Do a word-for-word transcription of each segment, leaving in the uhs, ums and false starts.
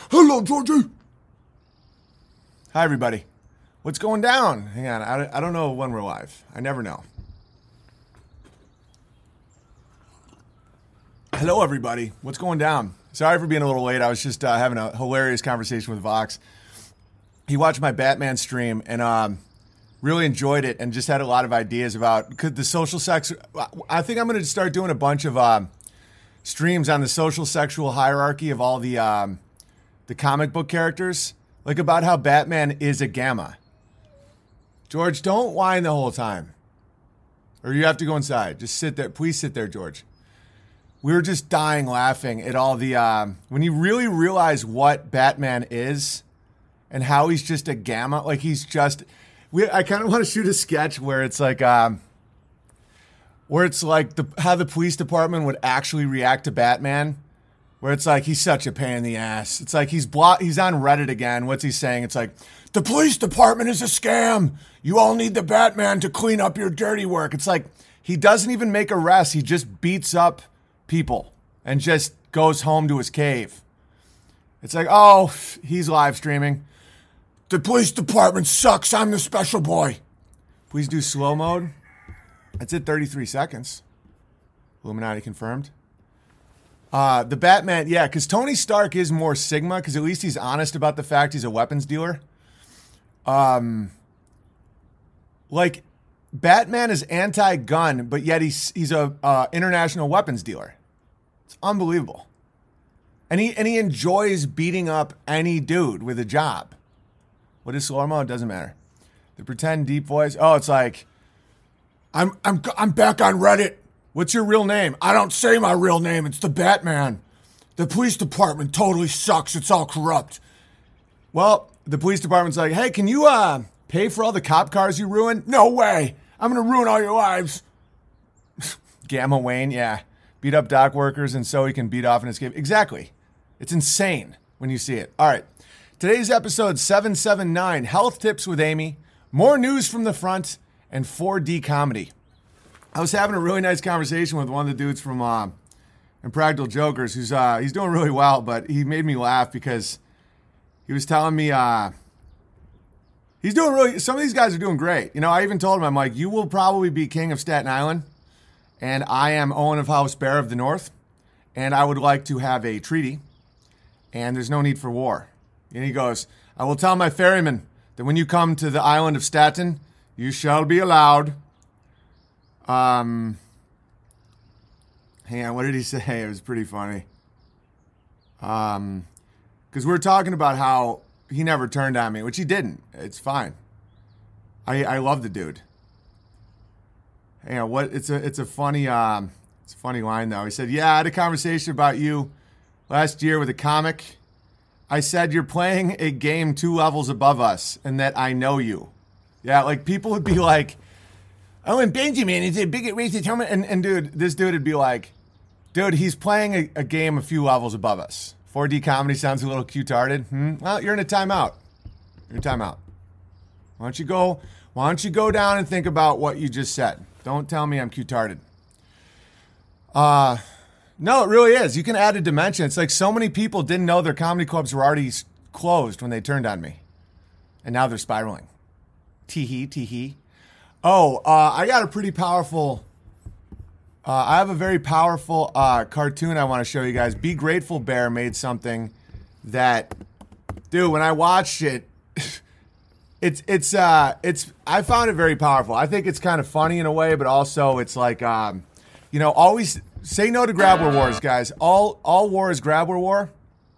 Hello, Georgie. Hi, everybody. What's going down? Hang on. I, I don't know when we're live. I never know. Hello, everybody. What's going down? Sorry for being a little late. I was just uh, having a hilarious conversation with Vox. He watched my Batman stream and um, really enjoyed it and just had a lot of ideas about could the social sex. I think I'm going to start doing a bunch of um, streams on the social sexual hierarchy of all the um, the comic book characters, like about how Batman is a gamma. George, don't whine the whole time, or you have to go inside. Just sit there. Please sit there, George. We were just dying laughing at all the um, when you really realize what Batman is. And how he's just a gamma, like he's just. We, I kind of want to shoot a sketch where it's like, um, where it's like the how the police department would actually react to Batman, where it's like he's such a pain in the ass. It's like he's blo- he's on Reddit again. What's he saying? It's like the police department is a scam. You all need the Batman to clean up your dirty work. It's like he doesn't even make arrests. He just beats up people and just goes home to his cave. It's like, oh, he's live streaming. The police department sucks. I'm the special boy. Please do slow mode. That's at thirty-three seconds. Illuminati confirmed. Uh, the Batman, yeah, because Tony Stark is more Sigma, because at least he's honest about the fact he's a weapons dealer. Um, like, Batman is anti-gun, but yet he's he's a uh, international weapons dealer. It's unbelievable. And he and he enjoys beating up any dude with a job. What is slow mo? It doesn't matter. The pretend deep voice. Oh, it's like, I'm I'm I'm back on Reddit. What's your real name? I don't say my real name. It's the Batman. The police department totally sucks. It's all corrupt. Well, the police department's like, hey, can you uh pay for all the cop cars you ruined? No way. I'm gonna ruin all your lives. Gamma Wayne, yeah. Beat up dock workers and so he can beat off and escape. Exactly. It's insane when you see it. All right. Today's episode seven seventy-nine, Health Tips with Amy, more news from the front, and four D comedy. I was having a really nice conversation with one of the dudes from uh, Impractical Jokers, who's uh, he's doing really well, but he made me laugh because he was telling me uh, he's doing really, some of these guys are doing great. You know, I even told him, I'm like, you will probably be king of Staten Island, and I am Owen of House Bear of the North, and I would like to have a treaty, and there's no need for war. And he goes, I will tell my ferryman that when you come to the island of Staten, you shall be allowed. Um, hang on, what did he say? It was pretty funny. Um, because we were talking about how he never turned on me, which he didn't. It's fine. I I love the dude. Hang on, what? It's a it's a funny um it's a funny line though. He said, "Yeah, I had a conversation about you last year with a comic. I said you're playing a game two levels above us and that I know you." Yeah, like people would be like, "Oh, and Benjamin is a big racist helmet." And, and dude, this dude would be like, dude, he's playing a, a game a few levels above us. four D comedy sounds a little cute-hearted. Hmm? Well, you're in a timeout. You're in a timeout. Why don't you go, why don't you go down and think about what you just said? Don't tell me I'm cute-hearted. Uh... No, it really is. You can add a dimension. It's like so many people didn't know their comedy clubs were already closed when they turned on me. And now they're spiraling. Tee-hee, tee-hee. Oh, uh, I got a pretty powerful... Uh, I have a very powerful uh, cartoon I want to show you guys. Be Grateful Bear made something that... Dude, when I watched it... it's, it's, uh, it's... I found it very powerful. I think it's kind of funny in a way, but also it's like... Um, you know, always... Say no to Grabber Wars, guys. All all war is Grabber War.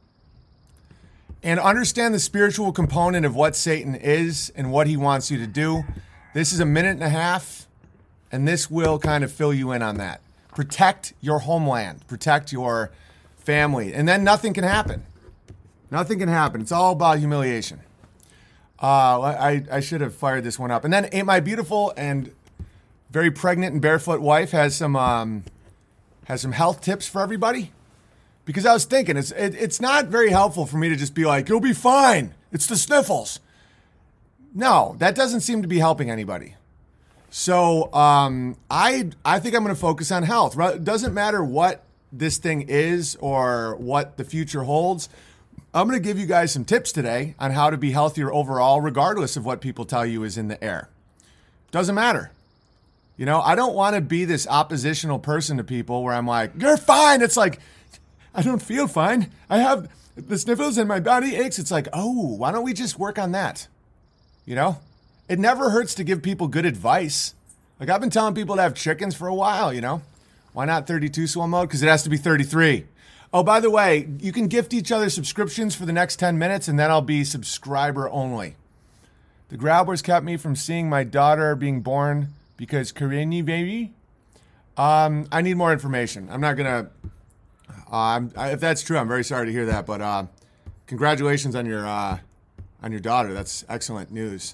And understand the spiritual component of what Satan is and what he wants you to do. This is a minute and a half, and this will kind of fill you in on that. Protect your homeland. Protect your family. And then nothing can happen. Nothing can happen. It's all about humiliation. Uh, I, I should have fired this one up. And then Ain't My Beautiful and very pregnant and barefoot wife has some... Um, has some health tips for everybody. Because I was thinking, it's it, it's not very helpful for me to just be like, you'll be fine. It's the sniffles. No, that doesn't seem to be helping anybody. So um, I I think I'm going to focus on health. It doesn't matter what this thing is or what the future holds. I'm going to give you guys some tips today on how to be healthier overall, regardless of what people tell you is in the air. Doesn't matter. You know, I don't want to be this oppositional person to people where I'm like, you're fine. It's like, I don't feel fine. I have the sniffles and my body aches. It's like, oh, why don't we just work on that? You know, it never hurts to give people good advice. Like I've been telling people to have chickens for a while, you know. Why not thirty-two swim mode? Because it has to be thirty-three. Oh, by the way, you can gift each other subscriptions for the next ten minutes, and then I'll be subscriber only. The Growlers kept me from seeing my daughter being born because Karini baby. Um, I need more information. I'm not gonna. Uh, if that's true, I'm very sorry to hear that. But uh, congratulations on your uh, on your daughter. That's excellent news.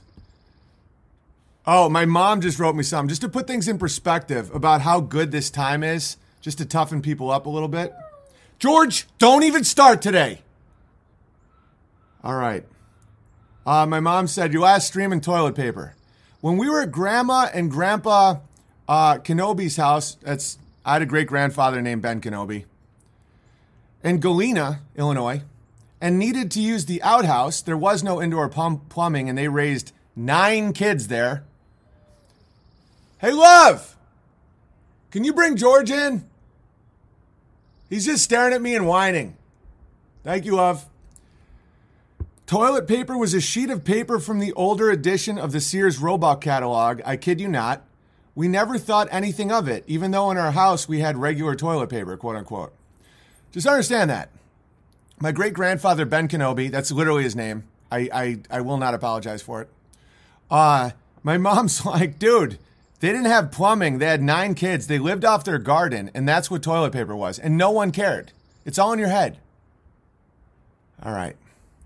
Oh, my mom just wrote me something just to put things in perspective about how good this time is, just to toughen people up a little bit. George, don't even start today. All right. Uh, my mom said, your last stream in toilet paper. When we were at Grandma and Grandpa uh, Kenobi's house, that's I had a great-grandfather named Ben Kenobi, in Galena, Illinois, and needed to use the outhouse. There was no indoor pump plumbing, and they raised nine kids there. Hey, love, can you bring George in? He's just staring at me and whining. Thank you, love. Toilet paper was a sheet of paper from the older edition of the Sears Roebuck catalog. I kid you not. We never thought anything of it, even though in our house we had regular toilet paper, quote unquote. Just understand that. My great-grandfather, Ben Kenobi, that's literally his name. I, I, I will not apologize for it. Uh, my mom's like, dude, they didn't have plumbing. They had nine kids. They lived off their garden, and that's what toilet paper was. And no one cared. It's all in your head. All right.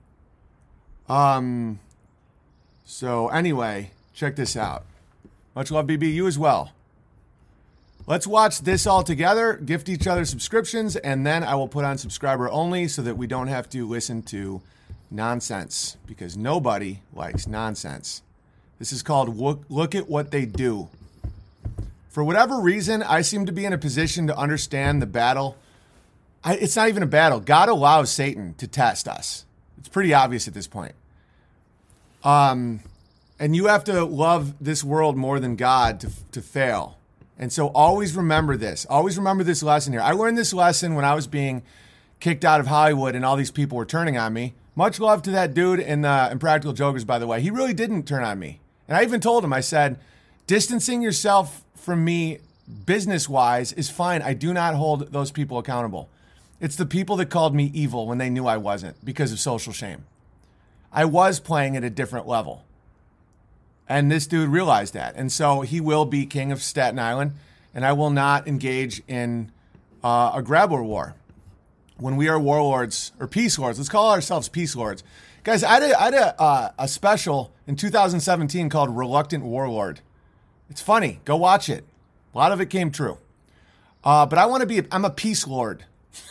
Um. So anyway, check this out. Much love, B B. You as well. Let's watch this all together, gift each other subscriptions, and then I will put on subscriber only so that we don't have to listen to nonsense, because nobody likes nonsense. This is called Look, Look at What They Do. For whatever reason, I seem to be in a position to understand the battle. I, it's not even a battle. God allows Satan to test us. It's pretty obvious at this point. Um, and you have to love this world more than God to, to fail. And so always remember this. Always remember this lesson here. I learned this lesson when I was being kicked out of Hollywood and all these people were turning on me. Much love to that dude in uh, Impractical Jokers, by the way. He really didn't turn on me. And I even told him, I said, distancing yourself from me business-wise is fine. I do not hold those people accountable. It's the people that called me evil when they knew I wasn't because of social shame. I was playing at a different level. And this dude realized that. And so he will be king of Staten Island, and I will not engage in uh, a grabbler war. When we are warlords, or peace lords, let's call ourselves peace lords. Guys, I had, a, I had a, uh, a special in two thousand seventeen called Reluctant Warlord. It's funny. Go watch it. A lot of it came true. Uh, but I want to be, a, I'm a peace lord.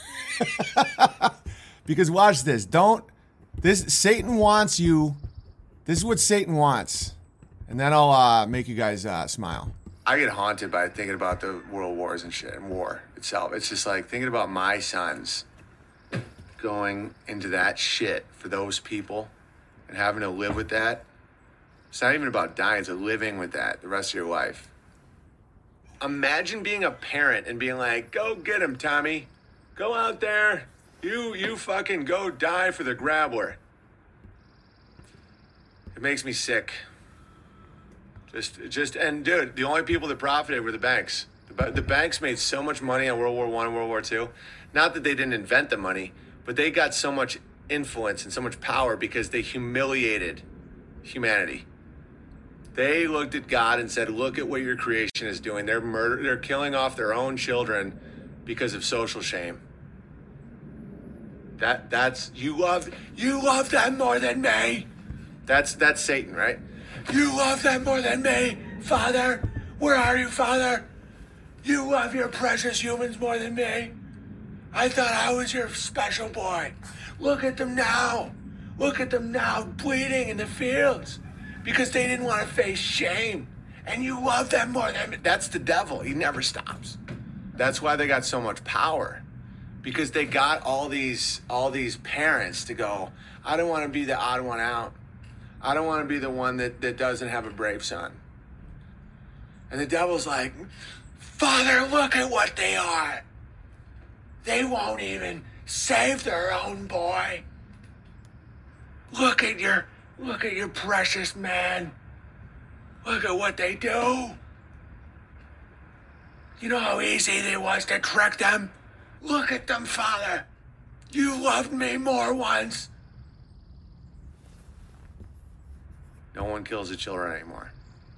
Because watch this. Don't, this, Satan wants you, this is what Satan wants. And then I'll uh, make you guys uh, smile. I get haunted by thinking about the world wars and shit and war itself. It's just like thinking about my sons going into that shit for those people and having to live with that. It's not even about dying, it's living with that the rest of your life. Imagine being a parent and being like, go get him, Tommy. Go out there. You you fucking go die for the grabbler. It makes me sick. Just, just, and dude, the only people that profited were the banks. The, the banks made so much money on World War One and World War Two. Not that they didn't invent the money, but they got so much influence and so much power because they humiliated humanity. They looked at God and said, look at what your creation is doing. They're murder, they're killing off their own children because of social shame. That, that's, you love, you love them more than me. That's, that's Satan, right? You love them more than me, Father. Where are you, Father? You love your precious humans more than me. I thought I was your special boy. Look at them now. Look at them now bleeding in the fields because they didn't want to face shame. And you love them more than me. That's the devil. He never stops. That's why they got so much power. because they got all these all these parents to go, I don't want to be the odd one out. I don't want to be the one that, that doesn't have a brave son. And the devil's like, Father, look at what they are. They won't even save their own boy. Look at your, look at your precious man. Look at what they do. You know how easy it was to trick them? Look at them, Father. You loved me more once. No one kills the children anymore.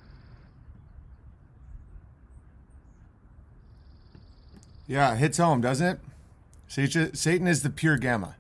Yeah, it hits home, doesn't it? Satan is the pure gamma.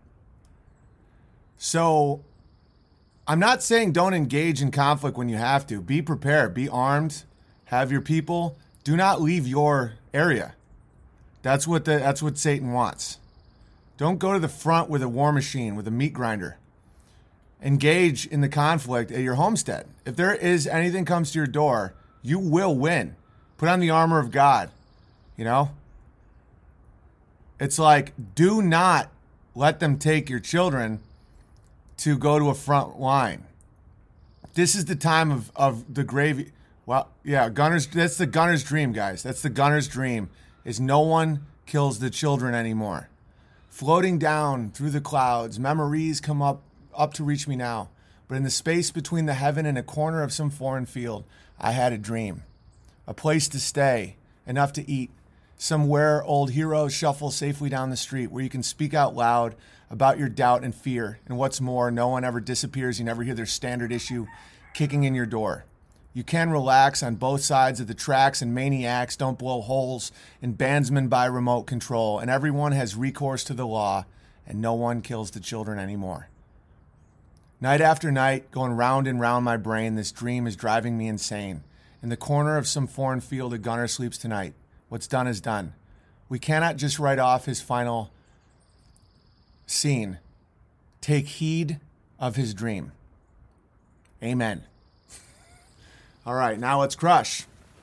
So I'm not saying don't engage in conflict when you have to. Be prepared. Be armed. Have your people. Do not leave your area. That's what the that's what Satan wants. Don't go to the front with a war machine, with a meat grinder. Engage in the conflict at your homestead. If there is anything comes to your door, you will win. Put on the armor of God. You know? It's like, do not let them take your children to go to a front line. This is the time of, of the gravy. Well, yeah, gunner's. That's the gunner's dream, guys. That's the gunner's dream, is no one kills the children anymore. Floating down through the clouds, memories come up, up to reach me now. But in the space between the heaven and a corner of some foreign field, I had a dream. A place to stay, enough to eat. Somewhere old heroes shuffle safely down the street where you can speak out loud about your doubt and fear. And what's more, no one ever disappears. You never hear their standard issue kicking in your door. You can relax on both sides of the tracks, and maniacs don't blow holes in bandsmen by remote control. And everyone has recourse to the law, and no one kills the children anymore. Night after night, going round and round my brain, this dream is driving me insane. In the corner of some foreign field, a gunner sleeps tonight. What's done is done. We cannot just write off his final scene. Take heed of his dream. Amen. All right, now let's crush.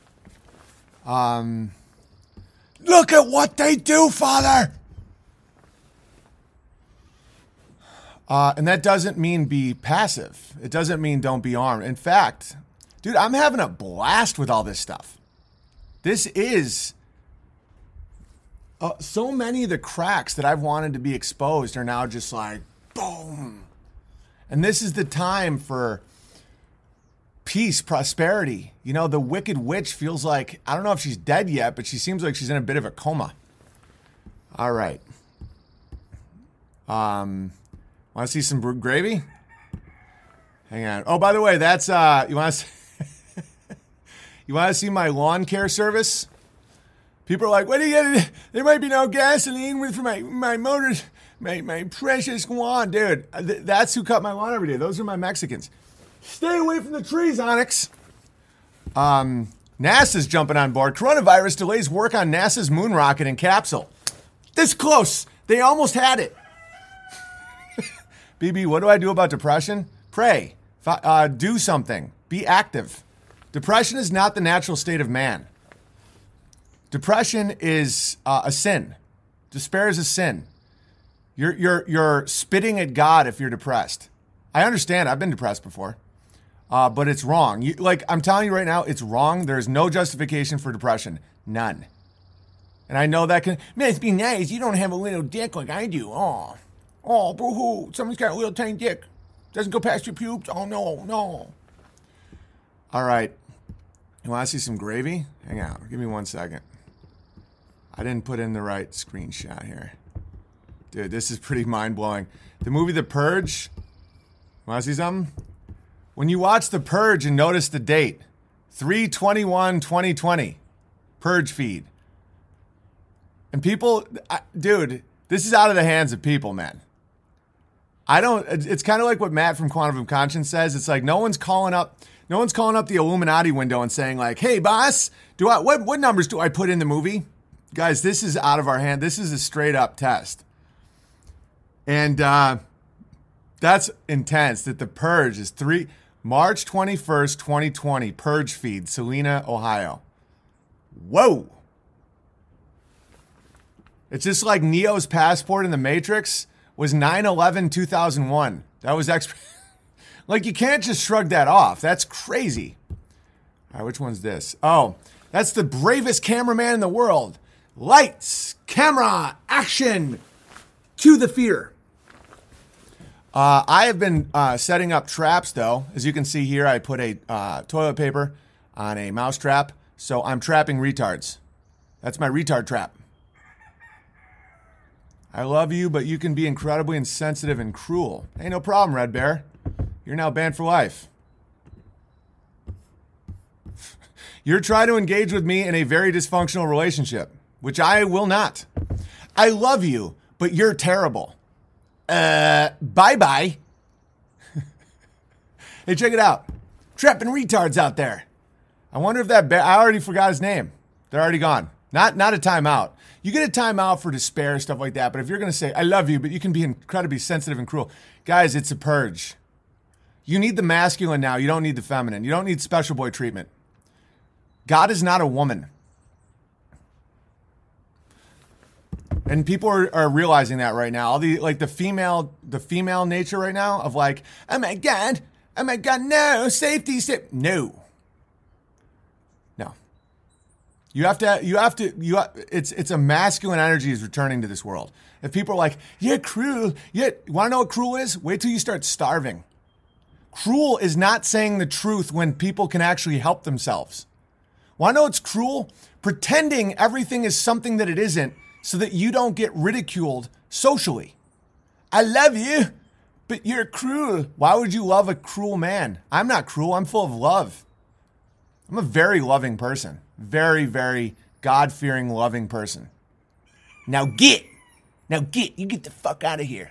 Um, look at what they do, Father! Uh, and that doesn't mean be passive. It doesn't mean don't be armed. In fact, dude, I'm having a blast with all this stuff. This is... Uh, so many of the cracks that I've wanted to be exposed are now just like, boom. And this is the time for peace, prosperity. You know, the Wicked Witch feels like, I don't know if she's dead yet, but she seems like she's in a bit of a coma. All right. Um, want to see some gravy? Hang on. Oh, by the way, that's, uh, you want to see, you want to see my lawn care service? People are like, what do you get? There might be no gasoline with for my, my motors, my, my precious lawn. Dude, that's who cut my lawn every day. Those are my Mexicans. Stay away from the trees, Onyx. Um, NASA's jumping on board. Coronavirus delays work on NASA's moon rocket and capsule. This close. They almost had it. B B, what do I do about depression? Pray. Uh, do something. Be active. Depression is not the natural state of man. Depression is uh, a sin. Despair is a sin. You're, you're, you're spitting at God if you're depressed. I understand. I've been depressed before. Uh, but it's wrong. You, like, I'm telling you right now, it's wrong. There's no justification for depression. None. And I know that can, man, it's be nice. You don't have a little dick like I do. Oh, oh, boo-hoo. Someone's got a little tiny dick. Doesn't go past your pubes. Oh, no, no. All right. You want to see some gravy? Hang on. Give me one second. I didn't put in the right screenshot here. Dude, this is pretty mind-blowing. The movie The Purge. Want to see something? When you watch The Purge and notice the date, three twenty-one twenty twenty, Purge feed. And people, dude, this is out of the hands of people, man. I don't, it's kind of like what Matt from Quantum of Conscience says. It's like no one's calling up, no one's calling up the Illuminati window and saying like, hey, boss, do I, what, what numbers do I put in the movie? Guys, this is out of our hand. This is a straight up test. And uh, that's intense that The Purge is three March twenty-first, twenty twenty, Purge feed, Salina, Ohio. Whoa. It's just like Neo's passport in the Matrix was nine eleven two thousand one. That was exp- like, you can't just shrug that off. That's crazy. All right, which one's this? Oh, that's the bravest cameraman in the world. Lights, camera, action. Cue the fear. Uh, I have been uh, setting up traps, though. As you can see here, I put a uh, toilet paper on a mouse trap. So I'm trapping retards. That's my retard trap. I love you, but you can be incredibly insensitive and cruel. Hey, no problem, Red Bear. You're now banned for life. You're trying to engage with me in a very dysfunctional relationship, which I will not. I love you, but you're terrible. Uh, bye-bye. Hey, check it out. Trapping retards out there. I wonder if that bear, I already forgot his name. They're already gone. Not, not a timeout. You get a timeout for despair, stuff like that. But if you're going to say, I love you, but you can be incredibly sensitive and cruel. Guys, it's a purge. You need the masculine now. You don't need the feminine. You don't need special boy treatment. God is not a woman. And people are, are realizing that right now. All the like the female, the female nature right now of like, oh my God, oh my God, no, safety, safe. No. No. You have to, you have to, you ha- it's it's a masculine energy is returning to this world. If people are like, you're cruel, yeah, you want to know what cruel is? Wait till you start starving. Cruel is not saying the truth when people can actually help themselves. Want to know what's cruel? Pretending everything is something that it isn't so that you don't get ridiculed socially. I love you, but you're cruel. Why would you love a cruel man? I'm not cruel. I'm full of love. I'm a very loving person. Very, very God-fearing, loving person. Now get. Now get. You get the fuck out of here.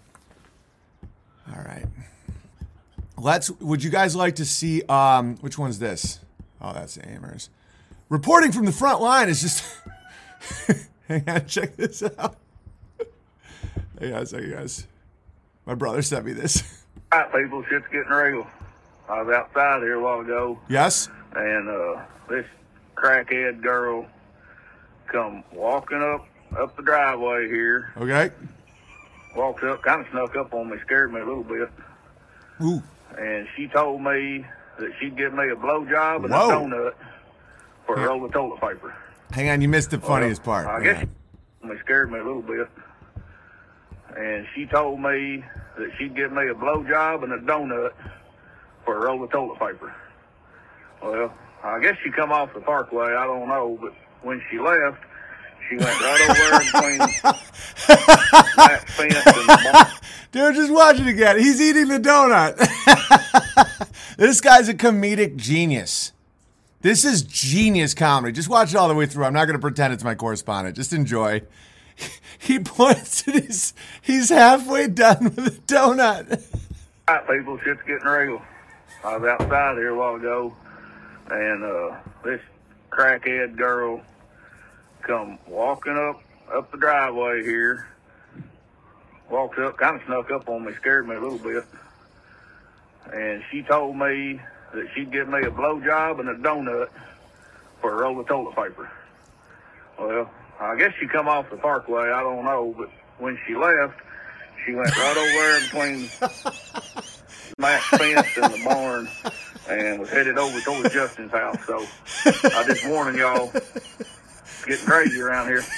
All right. Let's. Would you guys like to see, um, which one's this? Oh, that's Amers. Reporting from the front line is just... Hang on, check this out. Hey guys, hey guys. My brother sent me this. All right, people, shit's getting real. I was outside here a while ago. Yes? And uh, this crackhead girl come walking up up the driveway here. Okay. Walks up, kind of snuck up on me, scared me a little bit. Ooh. And she told me that she'd give me a blowjob and Whoa. a donut for a roll of toilet paper. Hang on, you missed the funniest well, part. I guess she scared me a little bit. And she told me that she'd give me a blowjob and a donut for a roll of toilet paper. Well, I guess she come off the parkway, I don't know, but when she left, she went right over between that fence and the barn. Dude, just watch it again. He's eating the donut. This guy's a comedic genius. This is genius comedy. Just watch it all the way through. I'm not going to pretend it's my correspondent. Just enjoy. He points and he's, he's halfway done with the donut. All right, people, shit's getting real. I was outside here a while ago, and uh, this crackhead girl come walking up up the driveway here. Walks up, kind of snuck up on me, scared me a little bit. And she told me that she'd give me a blowjob and a donut for a roll of toilet paper. Well, I guess she come off the parkway, I don't know, but when she left, she went right over there between Matt's fence and the barn and was headed over towards Justin's house. So I just warning y'all, it's getting crazy around here.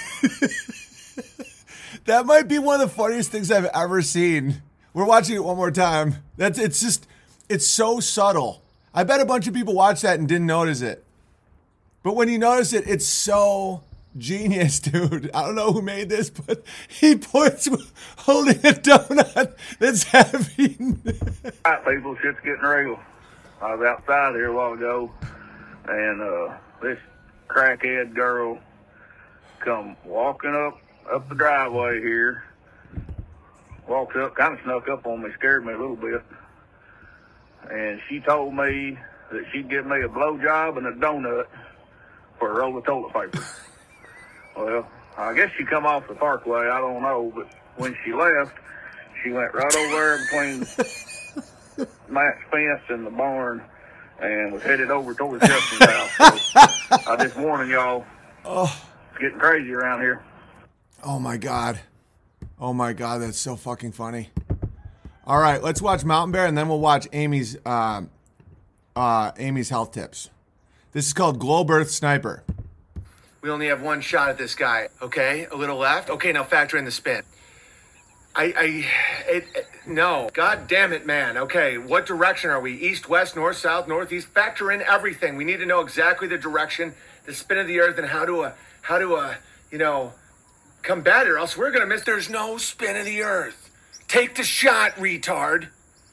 That might be one of the funniest things I've ever seen. We're watching it one more time. That's it's just it's so subtle. I bet a bunch of people watched that and didn't notice it. But when you notice it, it's so genius, dude. I don't know who made this, but he points holding a donut that's heavy. All right, people, shit's getting real. I was outside here a while ago, and uh, this crackhead girl come walking up up the driveway here. Walks up, kind of snuck up on me, scared me a little bit. And she told me that she'd give me a blowjob and a donut for a roll of toilet paper. Well, I guess she come off the parkway, I don't know, but when she left, she went right over there between Matt's fence and the barn and was headed over towards Justin's house. So I just warning y'all, Oh, it's getting crazy around here. Oh my God. Oh my God, that's so fucking funny. All right, let's watch Mountain Bear and then we'll watch Amy's uh, uh, Amy's health tips. This is called Globe Earth Sniper. We only have one shot at this guy, okay? A little left. Okay, now factor in the spin. I, I, it, it, no. God damn it, man. Okay, what direction are we? East, west, north, south, northeast? Factor in everything. We need to know exactly the direction, the spin of the earth, and how to, uh, how to, uh, you know, combat it, or else we're gonna miss. There's no spin of the earth. Take the shot, retard.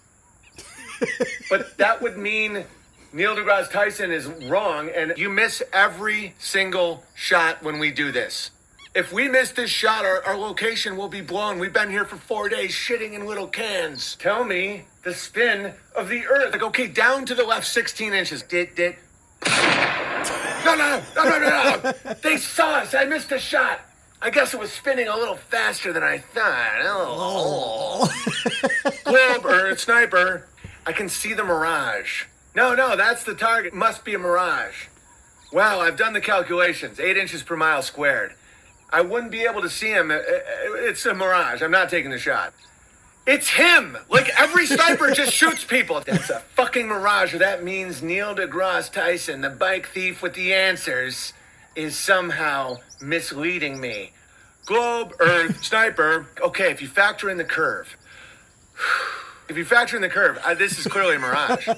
But that would mean Neil deGrasse Tyson is wrong, and you miss every single shot when we do this. If we miss this shot, our, our location will be blown. We've been here for four days shitting in little cans. Tell me the spin of the earth. Like, okay, down to the left sixteen inches. Did, did. No, no, no, no, no, no. They saw us. I missed a shot. I guess it was spinning a little faster than I thought. Oh. Globe Earth Sniper. I can see the mirage. No, no, that's the target. Must be a mirage. Wow, I've done the calculations. Eight inches per mile squared. I wouldn't be able to see him. It's a mirage. I'm not taking the shot. It's him! Like, every sniper just shoots people. That's a fucking mirage. That means Neil deGrasse Tyson, the bike thief with the answers, is somehow misleading me. Globe, Earth, Sniper. Okay, if you factor in the curve. If you factor in the curve, uh, this is clearly a mirage.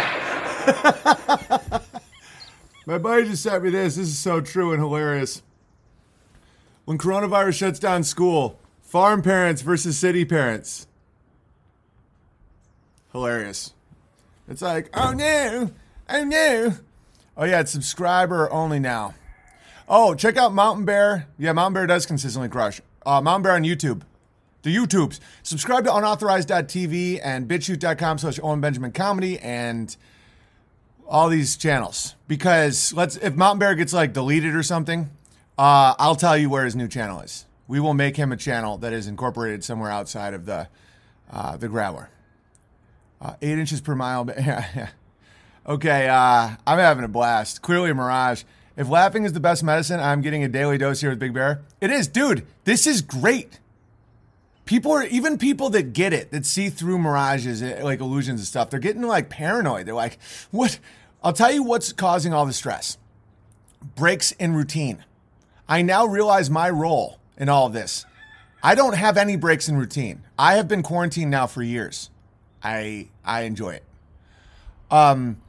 My buddy just sent me this. This is so true and hilarious. When coronavirus shuts down school, farm parents versus city parents. Hilarious. It's like, oh no, oh no. Oh yeah, it's subscriber only now. Oh, check out Mountain Bear. Yeah, Mountain Bear does consistently crush. Uh, Mountain Bear on YouTube. The YouTubes. Subscribe to unauthorized dot t v and bitchute dot com slash Owen Benjamin Comedy and all these channels. Because let's if Mountain Bear gets like deleted or something, uh, I'll tell you where his new channel is. We will make him a channel that is incorporated somewhere outside of the uh, the Growler. Uh, eight inches per mile. Okay, uh, I'm having a blast. Clearly a mirage. If laughing is the best medicine, I'm getting a daily dose here with Big Bear. It is, dude. This is great. People are, even people that get it, that see through mirages, like illusions and stuff, they're getting like paranoid. They're like, what? I'll tell you what's causing all the stress. Breaks in routine. I now realize my role in all of this. I don't have any breaks in routine. I have been quarantined now for years. I I enjoy it. Um,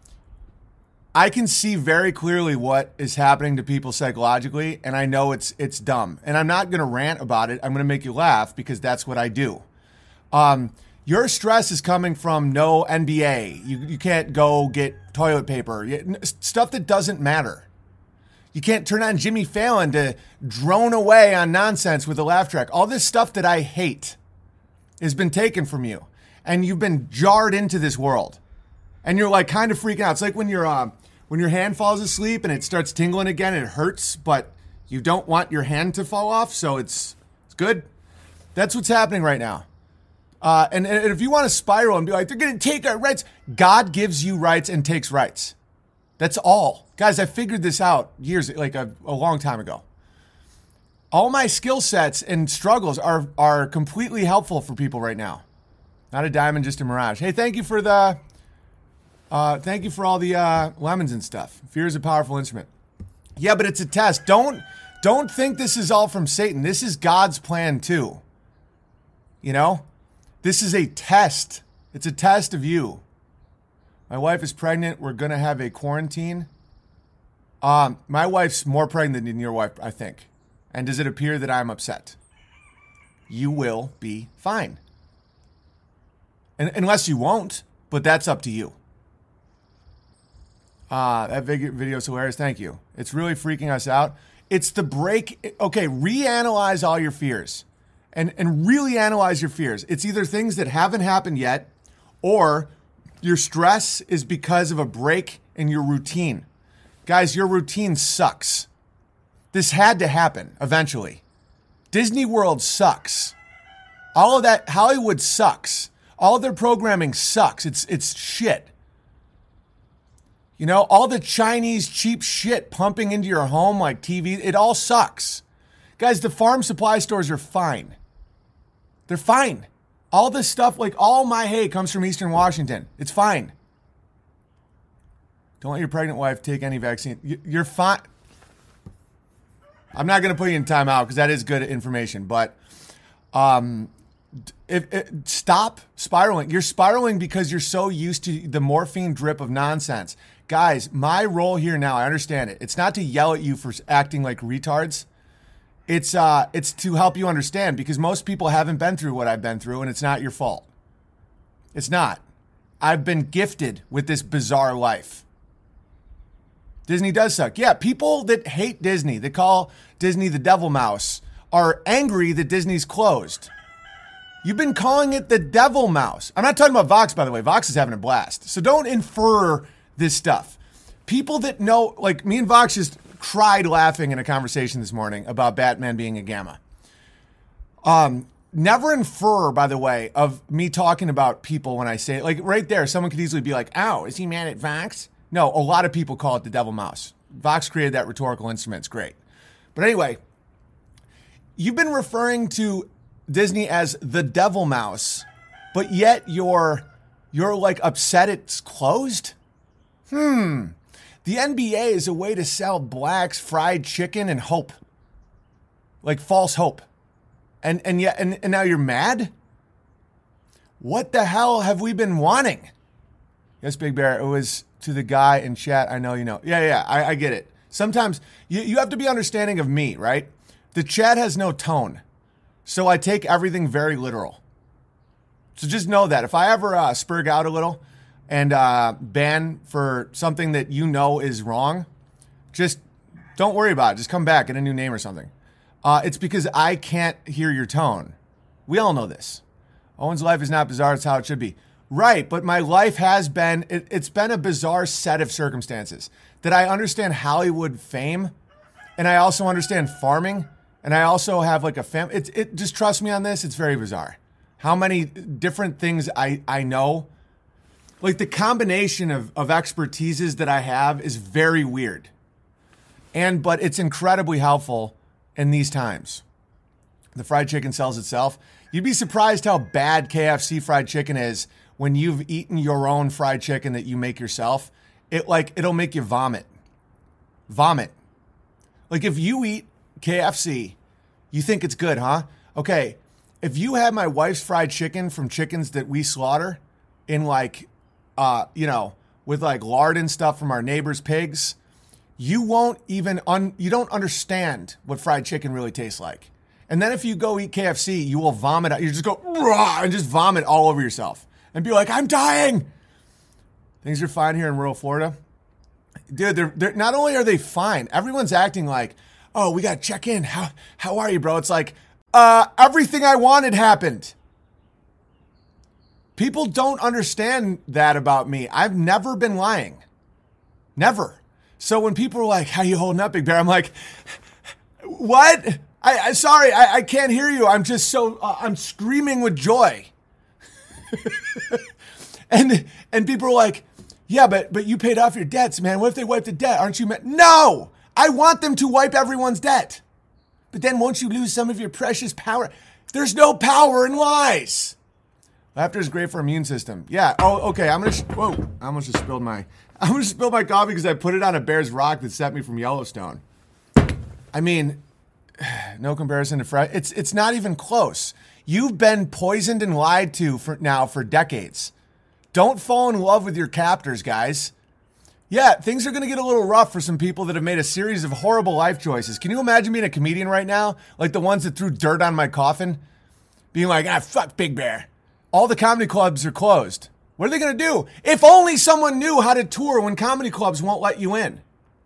I can see very clearly what is happening to people psychologically, and I know it's it's dumb. And I'm not going to rant about it. I'm going to make you laugh because that's what I do. Um, your stress is coming from no N B A. You you can't go get toilet paper. Stuff that doesn't matter. You can't turn on Jimmy Fallon to drone away on nonsense with a laugh track. All this stuff that I hate has been taken from you, and you've been jarred into this world. And you're like kind of freaking out. It's like when your uh, when your hand falls asleep and it starts tingling again. It hurts, but you don't want your hand to fall off, so it's it's good. That's what's happening right now. Uh, and, and if you want to spiral and be like, they're going to take our rights, God gives you rights and takes rights. That's all, guys. I figured this out years, like a, a long time ago. All my skill sets and struggles are are completely helpful for people right now. Not a diamond, just a mirage. Hey, thank you for the. Uh, thank you for all the uh, lemons and stuff. Fear is a powerful instrument. Yeah, but it's a test. Don't don't think this is all from Satan. This is God's plan too. You know, this is a test. It's a test of you. My wife is pregnant. We're gonna have a quarantine. Um, my wife's more pregnant than your wife, I think. And does it appear that I'm upset? You will be fine. And unless you won't, but that's up to you. Uh, that video is hilarious. Thank you. It's really freaking us out. It's the break. Okay, reanalyze all your fears and, and really analyze your fears. It's either things that haven't happened yet or your stress is because of a break in your routine. Guys, your routine sucks. This had to happen eventually. Disney World sucks. All of that, Hollywood sucks. All of their programming sucks. It's it's shit. You know, all the Chinese cheap shit pumping into your home like T V, it all sucks. Guys, the farm supply stores are fine. They're fine. All this stuff, like all my hay comes from Eastern Washington. It's fine. Don't let your pregnant wife take any vaccine. You're fine. I'm not going to put you in timeout because that is good information. But um, if, if, stop spiraling. You're spiraling because you're so used to the morphine drip of nonsense. Guys, my role here now, I understand it. It's not to yell at you for acting like retards. It's uh, it's to help you understand because most people haven't been through what I've been through, and it's not your fault. It's not. I've been gifted with this bizarre life. Disney does suck. Yeah, people that hate Disney, that call Disney the devil mouse, are angry that Disney's closed. You've been calling it the devil mouse. I'm not talking about Vox, by the way. Vox is having a blast. So don't infer this stuff. People that know, like me and Vox just cried laughing in a conversation this morning about Batman being a gamma. Um, never infer, by the way, of me talking about people when I say it. Like right there, someone could easily be like, ow, is he mad at Vox? No, a lot of people call it the devil mouse. Vox created that rhetorical instrument. It's great. But anyway, you've been referring to Disney as the devil mouse, but yet you're you're like upset it's closed? Hmm. The N B A is a way to sell blacks fried chicken and hope. Like false hope. And and yet and, and now you're mad? What the hell have we been wanting? Yes, Big Bear, it was to the guy in chat. I know you know. Yeah, yeah, I, I get it. Sometimes you, you have to be understanding of me, right? The chat has no tone. So I take everything very literal. So just know that. If I ever uh, spurg out a little and uh, ban for something that you know is wrong, just don't worry about it. Just come back, get a new name or something. Uh, it's because I can't hear your tone. We all know this. Owen's life is not bizarre. It's how it should be. Right, but my life has been, it, it's been a bizarre set of circumstances that I understand Hollywood fame, and I also understand farming, and I also have like a family. It, it, just trust me on this, it's very bizarre. How many different things I, I know, like the combination of, of expertises that I have is very weird. And, but it's incredibly helpful in these times. The fried chicken sells itself. You'd be surprised how bad K F C fried chicken is when you've eaten your own fried chicken that you make yourself. It like, it'll make you vomit. Vomit. Like if you eat K F C, you think it's good, huh? Okay, if you had my wife's fried chicken from chickens that we slaughter in like, uh, you know, with like lard and stuff from our neighbors' pigs, you won't even, un- you don't understand what fried chicken really tastes like. And then if you go eat K F C, you will vomit out. You just go, rah, and just vomit all over yourself. And be like, I'm dying. Things are fine here in rural Florida. Dude, they're, they're not only are they fine, everyone's acting like, oh, we got to check in. How how are you, bro? It's like, uh, everything I wanted happened. People don't understand that about me. I've never been lying. Never. So when people are like, how you holding up, Big Bear? I'm like, what? I, I sorry, I, I can't hear you. I'm just so, uh, I'm screaming with joy. and and people are like, yeah, but but you paid off your debts, man. What if they wipe the debt? Aren't you mad? No, I want them to wipe everyone's debt. But then won't you lose some of your precious power? There's no power in lies. Laughter is great for immune system. Yeah. Oh, okay. I'm gonna. Sh- Whoa! I almost just spilled my. I almost spilled my coffee because I put it on a bear's rock that sent me from Yellowstone. I mean, no comparison to Fred. It's it's not even close. You've been poisoned and lied to for now for decades. Don't fall in love with your captors, guys. Yeah, things are going to get a little rough for some people that have made a series of horrible life choices. Can you imagine being a comedian right now? Like the ones that threw dirt on my coffin? Being like, ah, fuck Big Bear. All the comedy clubs are closed. What are they going to do? If only someone knew how to tour when comedy clubs won't let you in.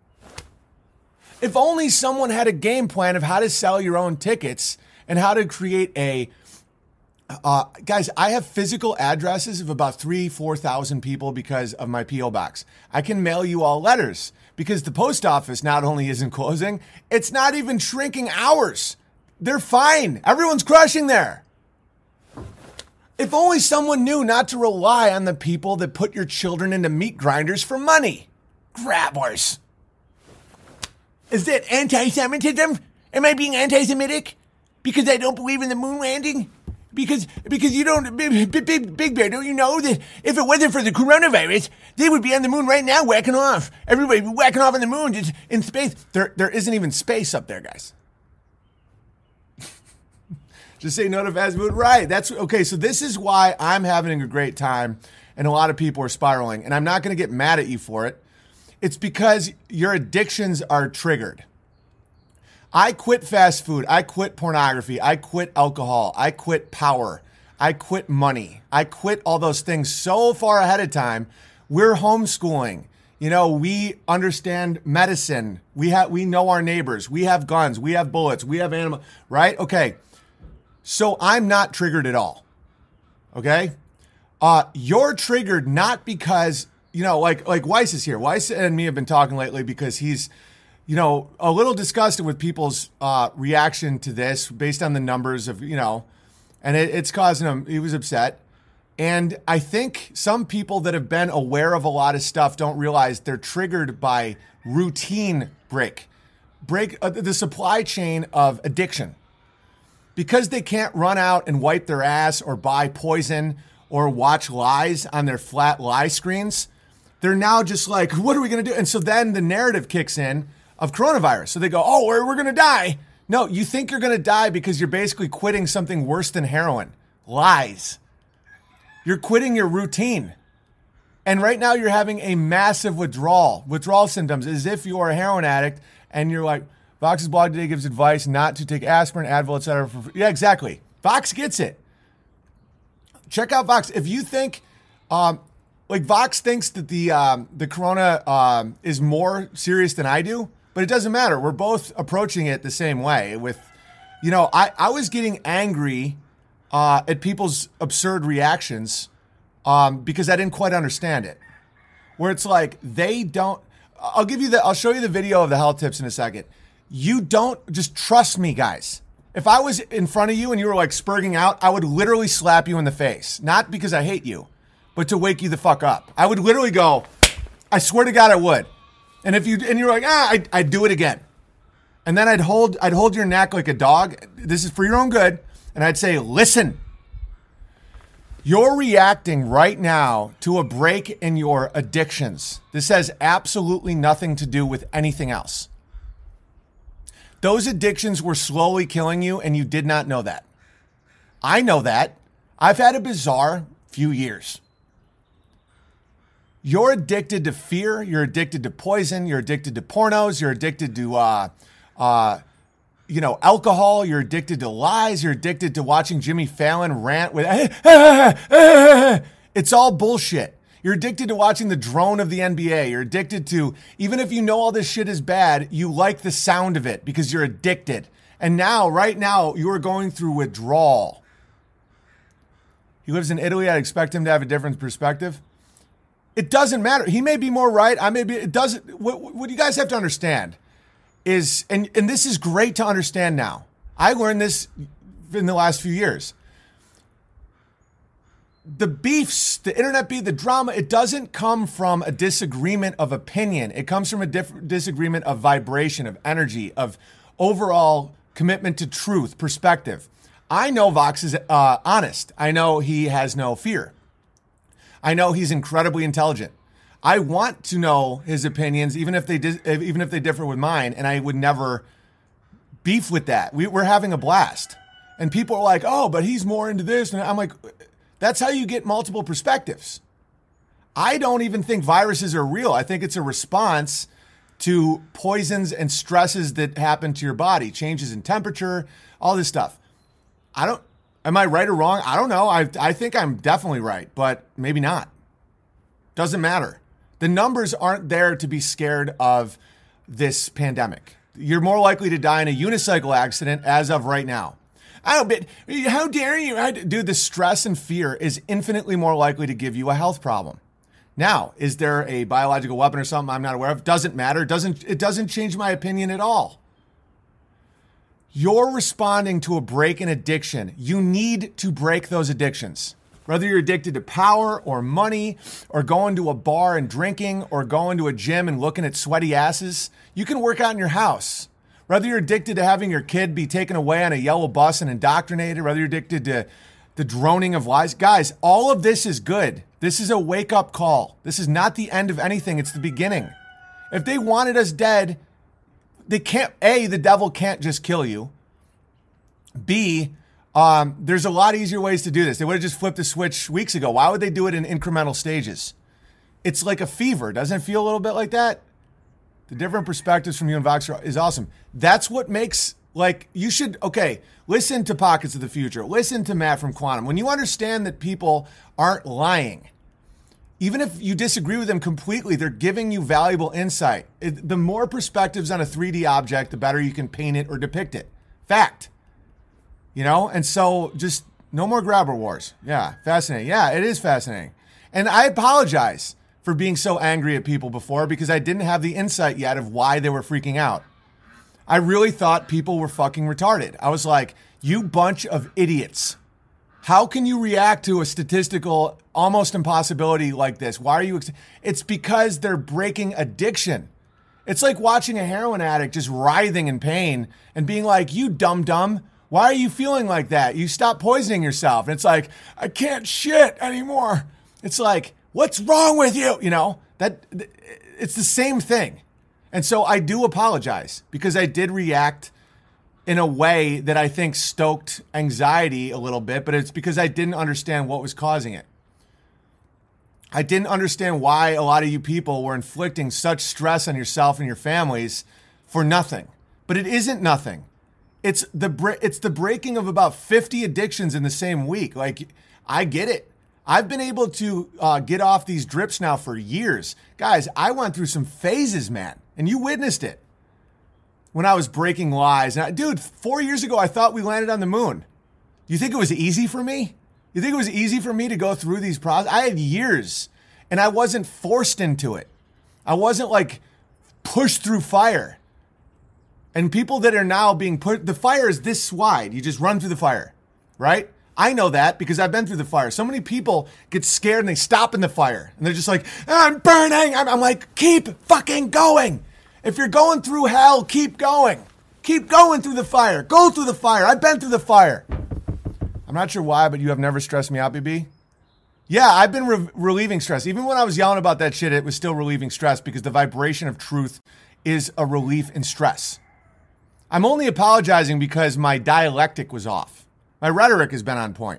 If only someone had a game plan of how to sell your own tickets and how to create a... Uh, guys, I have physical addresses of about three, four thousand people because of my P O box. I can mail you all letters because the post office not only isn't closing, it's not even shrinking hours. They're fine. Everyone's crushing there. If only someone knew not to rely on the people that put your children into meat grinders for money. Grabblers. Is that anti-Semitism? Am I being anti-Semitic because I don't believe in the moon landing? Because because you don't, Big, Big, Big Bear, don't you know that if it wasn't for the coronavirus, they would be on the moon right now whacking off. Everybody would be whacking off on the moon just in space. There, there isn't even space up there, guys. Just say no to fast food. Right. That's okay. So this is why I'm having a great time and a lot of people are spiraling. And I'm not going to get mad at you for it. It's because your addictions are triggered. I quit fast food. I quit pornography. I quit alcohol. I quit power. I quit money. I quit all those things so far ahead of time. We're homeschooling. You know, we understand medicine. We have, we know our neighbors. We have guns. We have bullets. We have animal, right? Okay. So I'm not triggered at all. Okay. Uh, you're triggered not because, you know, like, like Weiss is here. Weiss and me have been talking lately because he's, you know, a little disgusted with people's uh, reaction to this based on the numbers of, you know, and it, it's causing him, he was upset. And I think some people that have been aware of a lot of stuff don't realize they're triggered by routine break, break uh, the supply chain of addiction. Because they can't run out and wipe their ass or buy poison or watch lies on their flat lie screens, they're now just like, what are we going to do? And so then the narrative kicks in of coronavirus. So they go, oh, we're, we're going to die. No, you think you're going to die because you're basically quitting something worse than heroin. Lies. You're quitting your routine. And right now you're having a massive withdrawal, withdrawal symptoms, as if you're a heroin addict and you're like, Vox's blog today gives advice not to take aspirin, Advil, et cetera. For, yeah, exactly. Vox gets it. Check out Vox. If you think, um, like Vox thinks that the um, the corona um, is more serious than I do, but it doesn't matter. We're both approaching it the same way. With, you know, I, I was getting angry uh, at people's absurd reactions um, because I didn't quite understand it. Where it's like they don't. I'll give you the. I'll show you the video of the health tips in a second. You don't just trust me, guys. If I was in front of you and you were like spurging out, I would literally slap you in the face. Not because I hate you, but to wake you the fuck up. I would literally go, I swear to God I would. And if you, and you're like, ah, I'd, I'd do it again. And then I'd hold, I'd hold your neck like a dog. This is for your own good. And I'd say, listen, you're reacting right now to a break in your addictions. This has absolutely nothing to do with anything else. Those addictions were slowly killing you, and you did not know that. I know that. I've had a bizarre few years. You're addicted to fear. You're addicted to poison. You're addicted to pornos. You're addicted to, uh, uh, you know, alcohol. You're addicted to lies. You're addicted to watching Jimmy Fallon rant with, it's all bullshit. You're addicted to watching the drone of the N B A. You're addicted to, even if you know all this shit is bad, you like the sound of it because you're addicted. And now, right now, you are going through withdrawal. He lives in Italy. I'd expect him to have a different perspective. It doesn't matter. He may be more right. I may be. It doesn't. What, what you guys have to understand is, and, and this is great to understand now. I learned this in the last few years. The beefs, the internet beef, the drama, it doesn't come from a disagreement of opinion. It comes from a diff- disagreement of vibration, of energy, of overall commitment to truth, perspective. I know Vox is uh, honest. I know he has no fear. I know he's incredibly intelligent. I want to know his opinions, even if they dis- even if they differ with mine, and I would never beef with that. We, we're having a blast. And people are like, oh, but he's more into this. And I'm like, that's how you get multiple perspectives. I don't even think viruses are real. I think it's a response to poisons and stresses that happen to your body, changes in temperature, all this stuff. I don't, am I right or wrong? I don't know. I, I think I'm definitely right, but maybe not. Doesn't matter. The numbers aren't there to be scared of this pandemic. You're more likely to die in a unicycle accident as of right now. I don't, but how dare you? I, dude, the stress and fear is infinitely more likely to give you a health problem. Now, is there a biological weapon or something I'm not aware of? Doesn't matter. Doesn't, it doesn't change my opinion at all. You're responding to a break in addiction. You need to break those addictions. Whether you're addicted to power or money or going to a bar and drinking or going to a gym and looking at sweaty asses, you can work out in your house. whether you're addicted to having your kid be taken away on a yellow bus and indoctrinated, whether you're addicted to the droning of lies. Guys, all of this is good. This is a wake-up call. This is not the end of anything. It's the beginning. If they wanted us dead, they can't, A, the devil can't just kill you. B, um, there's a lot easier ways to do this. They would have just flipped the switch weeks ago. Why would they do it in incremental stages? It's like a fever. Doesn't it feel a little bit like that? The different perspectives from you and Vox is awesome. That's what makes, like, you should, okay, listen to Pockets of the Future. Listen to Matt from Quantum. When you understand that people aren't lying, even if you disagree with them completely, they're giving you valuable insight. It, the more perspectives on a three D object, the better you can paint it or depict it. Fact. You know? And so just no more grabber wars. Yeah, fascinating. Yeah, it is fascinating. And I apologize for being so angry at people before because I didn't have the insight yet of why they were freaking out. I really thought people were fucking retarded. I was like, you bunch of idiots. How can you react to a statistical almost impossibility like this? Why are you? Ex- it's because they're breaking addiction. It's like watching a heroin addict just writhing in pain and being like, you dumb dumb. Why are you feeling like that? You stop poisoning yourself. And it's like, I can't shit anymore. It's like, what's wrong with you? You know, that it's the same thing. And so I do apologize because I did react in a way that I think stoked anxiety a little bit, but it's because I didn't understand what was causing it. I didn't understand why a lot of you people were inflicting such stress on yourself and your families for nothing. But it isn't nothing. It's the it's the breaking of about fifty addictions in the same week. Like, I get it. I've been able to uh, get off these drips now for years. Guys, I went through some phases, man, and you witnessed it. When I was breaking lies. And I, dude, four years ago, I thought we landed on the moon. You think it was easy for me? You think it was easy for me to go through these processes? I had years, and I wasn't forced into it. I wasn't, like, pushed through fire. And people that are now being put, the fire is this wide. You just run through the fire, right? I know that because I've been through the fire. So many people get scared and they stop in the fire. And they're just like, I'm burning. I'm, I'm like, keep fucking going. If you're going through hell, keep going. Keep going through the fire. Go through the fire. I've been through the fire. I'm not sure why, but you have never stressed me out, B B. Yeah, I've been re- relieving stress. Even when I was yelling about that shit, it was still relieving stress because the vibration of truth is a relief in stress. I'm only apologizing because my dialectic was off. My rhetoric has been on point.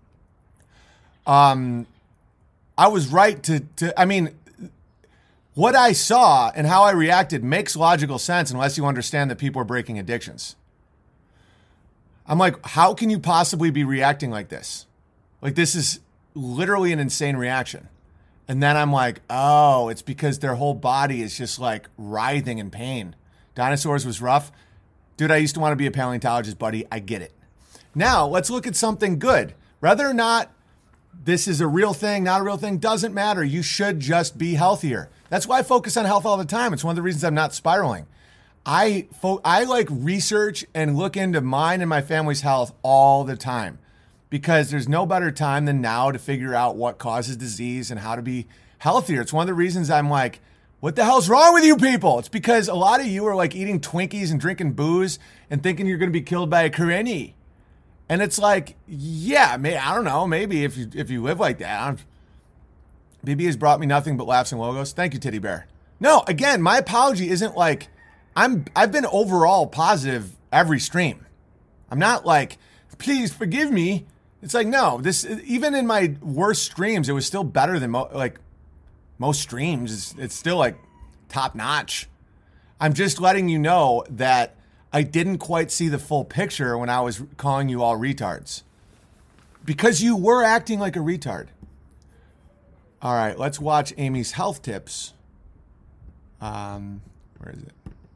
Um, I was right to, to I mean, what I saw and how I reacted makes logical sense unless you understand that people are breaking addictions. I'm like, how can you possibly be reacting like this? Like, this is literally an insane reaction. And then I'm like, oh, it's because their whole body is just like writhing in pain. Dinosaurs was rough. Dude, I used to want to be a paleontologist, buddy. I get it. Now, let's look at something good. Whether or not this is a real thing, not a real thing, doesn't matter. You should just be healthier. That's why I focus on health all the time. It's one of the reasons I'm not spiraling. I fo- I like research and look into mine and my family's health all the time because there's no better time than now to figure out what causes disease and how to be healthier. It's one of the reasons I'm like, what the hell's wrong with you people? It's because a lot of you are like eating Twinkies and drinking booze and thinking you're going to be killed by a Karenni. And it's like, yeah, may, I don't know. Maybe if you if you live like that. I'm, B B has brought me nothing but laughs and logos. Thank you, Titty Bear. No, again, my apology isn't like, I'm, I've been overall positive every stream. I'm not like, please forgive me. It's like, no, this, even in my worst streams, it was still better than mo- like most streams. It's, it's still like top notch. I'm just letting you know that I didn't quite see the full picture when I was calling you all retards. Because you were acting like a retard. All right, let's watch Amy's health tips. Um, where is it?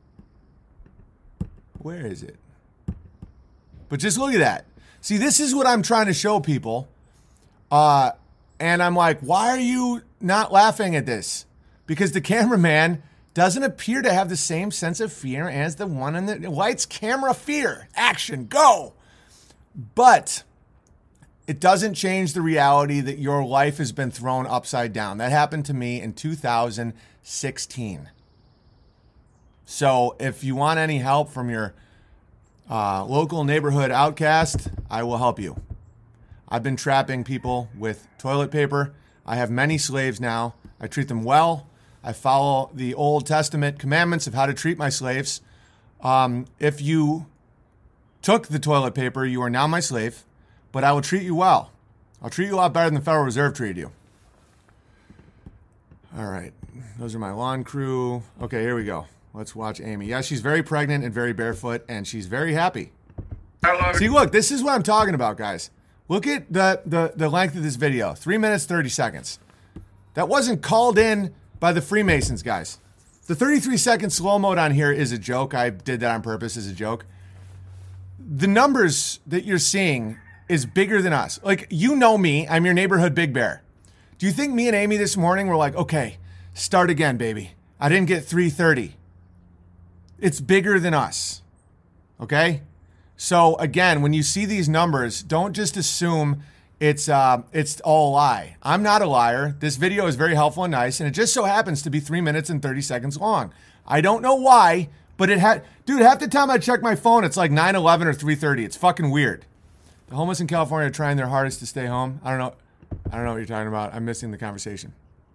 Where is it? But just look at that. See, this is what I'm trying to show people. Uh, and I'm like, why are you not laughing at this? Because the cameraman doesn't appear to have the same sense of fear as the one in the lights, camera, fear, action, go. But it doesn't change the reality that your life has been thrown upside down. That happened to me in two thousand sixteen. So if you want any help from your uh, local neighborhood outcast, I will help you. I've been trapping people with toilet paper. I have many slaves now. I treat them well. I follow the Old Testament commandments of how to treat my slaves. Um, if you took the toilet paper, you are now my slave, but I will treat you well. I'll treat you a lot better than the Federal Reserve treated you. All right. Those are my lawn crew. Okay, here we go. Let's watch Amy. Yeah, she's very pregnant and very barefoot, and she's very happy. See, look, this is what I'm talking about, guys. Look at the, the, the length of this video. Three minutes, thirty seconds. That wasn't called in by the Freemasons, guys. The thirty-three second slow mode on here is a joke. I did that on purpose as a joke. The numbers that you're seeing is bigger than us. Like, you know me. I'm your neighborhood Big Bear. Do you think me and Amy this morning were like, okay, start again, baby. I didn't get three thirty. It's bigger than us. Okay? So again, when you see these numbers, don't just assume it's uh, it's all a lie. I'm not a liar. This video is very helpful and nice, and it just so happens to be three minutes and thirty seconds long. I don't know why, but it had, dude, half the time I check my phone, it's like nine eleven or three thirty. It's fucking weird. The homeless in California are trying their hardest to stay home. I don't know. I don't know what you're talking about. I'm missing the conversation.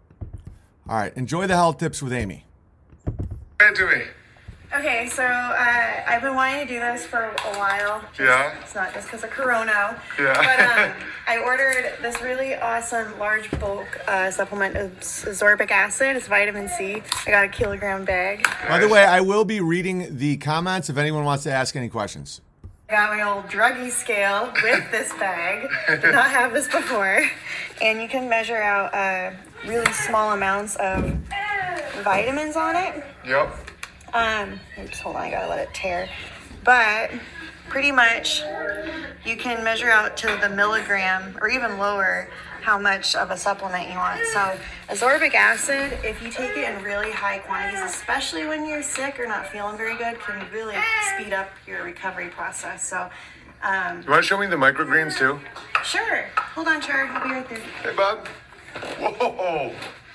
All right, enjoy the health tips with Amy. Hey, to me. Okay, so uh, I've been wanting to do this for a while. Just, Yeah. It's not just because of Corona. Yeah. But um, I ordered this really awesome large bulk uh, supplement of ascorbic acid. It's vitamin C. I got a kilogram bag. By the way, I will be reading the comments if anyone wants to ask any questions. I got my old druggie scale with this bag. Did not have this before. And you can measure out uh, really small amounts of vitamins on it. Yep. Um, oops, hold on, I gotta let it tear. But pretty much you can measure out to the milligram or even lower how much of a supplement you want. So ascorbic acid, if you take it in really high quantities, especially when you're sick or not feeling very good, can really speed up your recovery process. So um, You want to show me the microgreens too? sure, hold on, Char, I'll be right there. Hey, Bob. Whoa.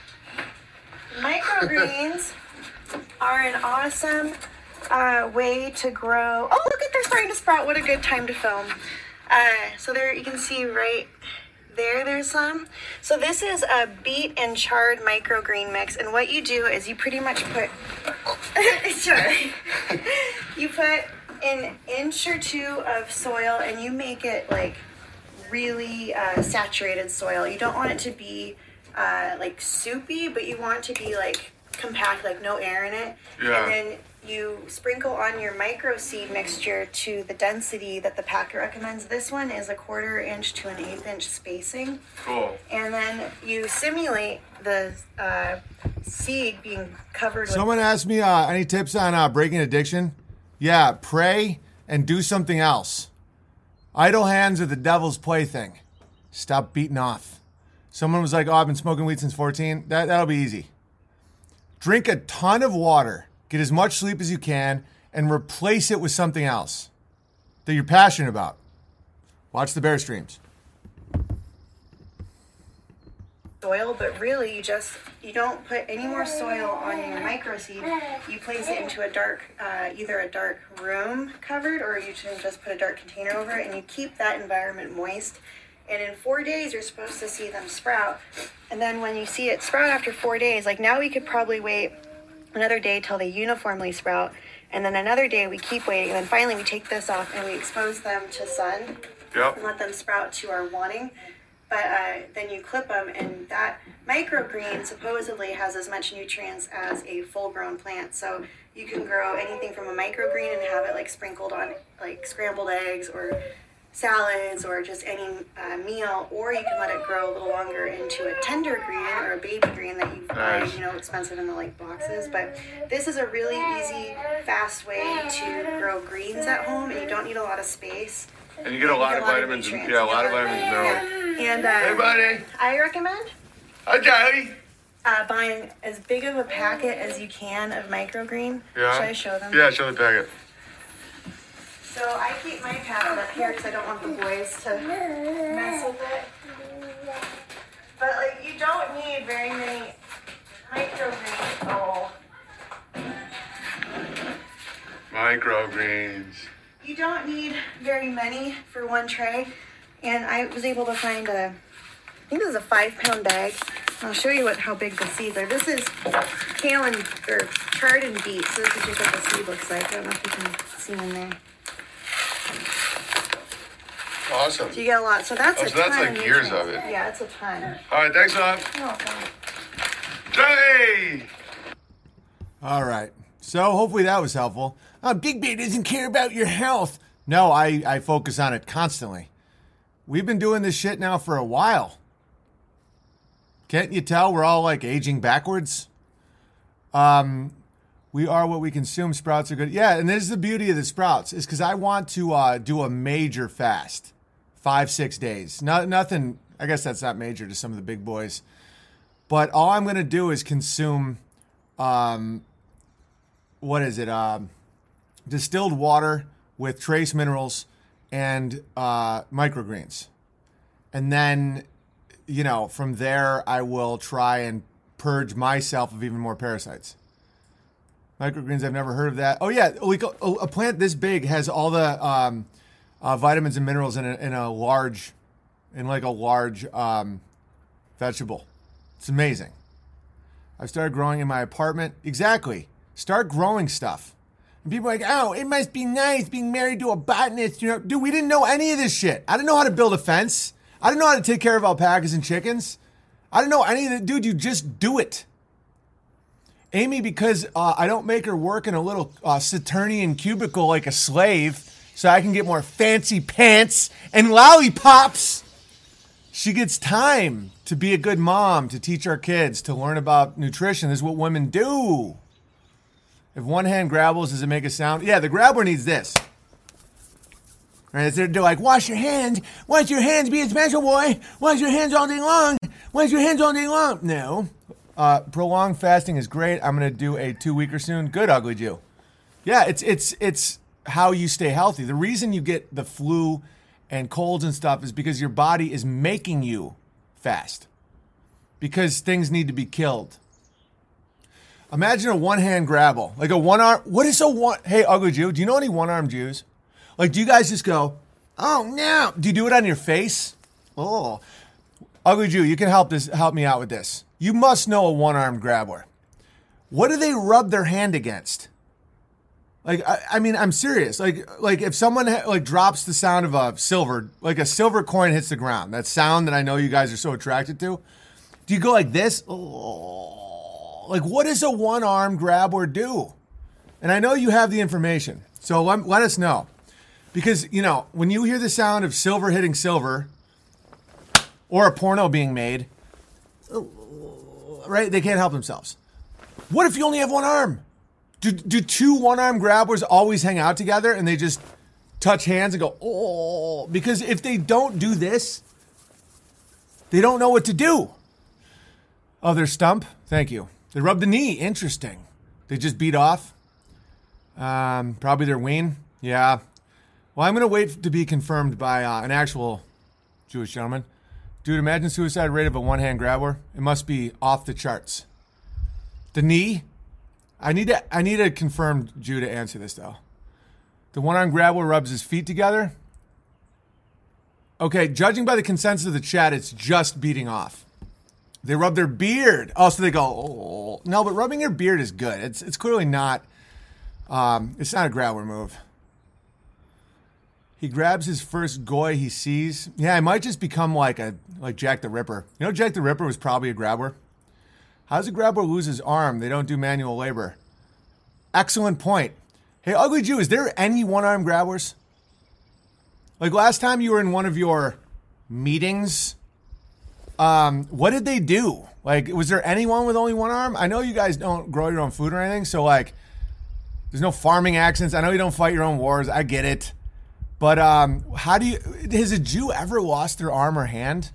Microgreens are an awesome uh, way to grow. Oh, look at, they're starting to sprout. What a good time to film. Uh, so there, you can see right there, there's some. So this is a beet and chard microgreen mix. And what you do is you pretty much put, sorry, you put an inch or two of soil and you make it like really uh, saturated soil. You don't want it to be uh, like soupy, but you want it to be like compact, like no air in it. Yeah. And then you sprinkle on your micro seed mixture to the density that the packet recommends. This one is a quarter inch to an eighth inch spacing. Cool. And then you simulate the uh, seed being covered with. Someone asked me uh, any tips on uh, breaking addiction. Yeah, pray and do something else. Idle hands are the devil's plaything. Stop beating off. Someone was like, oh, I've been smoking weed since fourteen. That, that'll be easy. Drink a ton of water, get as much sleep as you can, and replace it with something else that you're passionate about. Watch the bear streams. Soil, but really you just, you don't put any more soil on your micro seed. You place it into a dark, uh, either a dark room covered, or you can just put a dark container over it, and you keep that environment moist. And in four days, you're supposed to see them sprout. And then when you see it sprout after four days, like now we could probably wait another day till they uniformly sprout. And then another day we keep waiting. And then finally we take this off and we expose them to sun. Yep. And let them sprout to our wanting. But uh, then you clip them, and that microgreen supposedly has as much nutrients as a full-grown plant. So you can grow anything from a microgreen and have it like sprinkled on like scrambled eggs or salads or just any uh, meal, or you can let it grow a little longer into a tender green or a baby green that you buy, Nice. you know, expensive in the like boxes. But this is a really easy, fast way to grow greens at home, and you don't need a lot of space. And you get a lot of vitamins. And, yeah, a lot of vitamins and minerals. And uh, Hey, buddy. I recommend Hi, Daddy. uh, buying as big of a packet as you can of microgreen. Yeah. Should I show them? Yeah, show the packet. So I keep my packet up here because I don't want the boys to mess with it. But like, you don't need very many microgreens. Oh. microgreens. You don't need very many for one tray. And I was able to find a, I think this is a five pound bag. I'll show you what how big the seeds are. This is kale and, or chard and beets. So this is just what the seed looks like. I don't know if you can see in there. Awesome. So you get a lot. So that's Oh, a so that's ton like years nutrients. of it. Yeah, it's a ton. All right, thanks, Bob. You're welcome. Hey! All right. So hopefully that was helpful. Uh, Big Bear doesn't care about your health. No, I, I focus on it constantly. We've been doing this shit now for a while. Can't you tell we're all like aging backwards? Um, we are what we consume. Sprouts are good. Yeah, and this is the beauty of the sprouts is because I want to uh, do a major fast, five, six days. No, nothing, I guess that's not major to some of the big boys. But all I'm going to do is consume, um, what is it? Um, distilled water with trace minerals and uh, microgreens. And then, you know, from there, I will try and purge myself of even more parasites. Microgreens, I've never heard of that. Oh, yeah, we go, a plant this big has all the um, uh, vitamins and minerals in a, in a large, in like a large um, vegetable. It's amazing. I've started growing in my apartment. Exactly. Start growing stuff. And people are like, oh, it must be nice being married to a botanist. You know, dude, we didn't know any of this shit. I didn't know how to build a fence. I didn't know how to take care of alpacas and chickens. I didn't know any of it. Dude, you just do it. Amy, because uh, I don't make her work in a little uh, Saturnian cubicle like a slave so I can get more fancy pants and lollipops. She gets time to be a good mom, to teach our kids, to learn about nutrition. This is what women do. If one hand grabbles, does it make a sound? Yeah, the grabbler needs this. Right? They're, they're like, wash your hands. Wash your hands, be a special boy. Wash your hands all day long. Wash your hands all day long. No. Uh, prolonged fasting is great. I'm going to do a two-weeker soon. Good, Ugly Jew. Yeah, it's it's it's how you stay healthy. The reason you get the flu and colds and stuff is because your body is making you fast. Because things need to be killed. Imagine a one-hand grabble. Like a one-arm. What is a one? Hey, Ugly Jew, do you know any one-armed Jews? Like, do you guys just go, oh, no. Do you do it on your face? Oh. Ugly Jew, you can help this. Help me out with this. You must know a one-armed grabbler. What do they rub their hand against? Like, I, I mean, I'm serious. Like, like if someone ha- like drops the sound of a silver, like a silver coin hits the ground, that sound that I know you guys are so attracted to, do you go like this? Oh. Like, what does a one-armed grabbler do? And I know you have the information, so let, let us know. Because, you know, when you hear the sound of silver hitting silver or a porno being made, right, they can't help themselves. What if you only have one arm? Do, do two one-arm grabblers always hang out together and they just touch hands and go, oh? Because if they don't do this, they don't know what to do. Oh, their stump? Thank you. They rub the knee. Interesting. They just beat off. Um, probably their ween. Yeah. Well, I'm going to wait to be confirmed by uh, an actual Jewish gentleman. Dude, imagine suicide rate of a one-hand grabbler. It must be off the charts. The knee? I need to I need a confirmed Jew to answer this, though. The one-arm grabbler rubs his feet together. Okay, judging by the consensus of the chat, it's just beating off. They rub their beard. Oh, so they go, oh. No, but rubbing your beard is good. It's it's clearly not, um, it's not a grabbler move. He grabs his first goy he sees. Yeah, it might just become like a like Jack the Ripper. You know, Jack the Ripper was probably a grabbler. How does a grabbler lose his arm? They don't do manual labor. Excellent point. Hey, Ugly Jew, is there any one-arm grabblers? Like last time you were in one of your meetings, um, what did they do? Like, was there anyone with only one arm? I know you guys don't grow your own food or anything, so like, there's no farming accents. I know you don't fight your own wars. I get it. But um, how do you, has a Jew ever lost their arm or hand?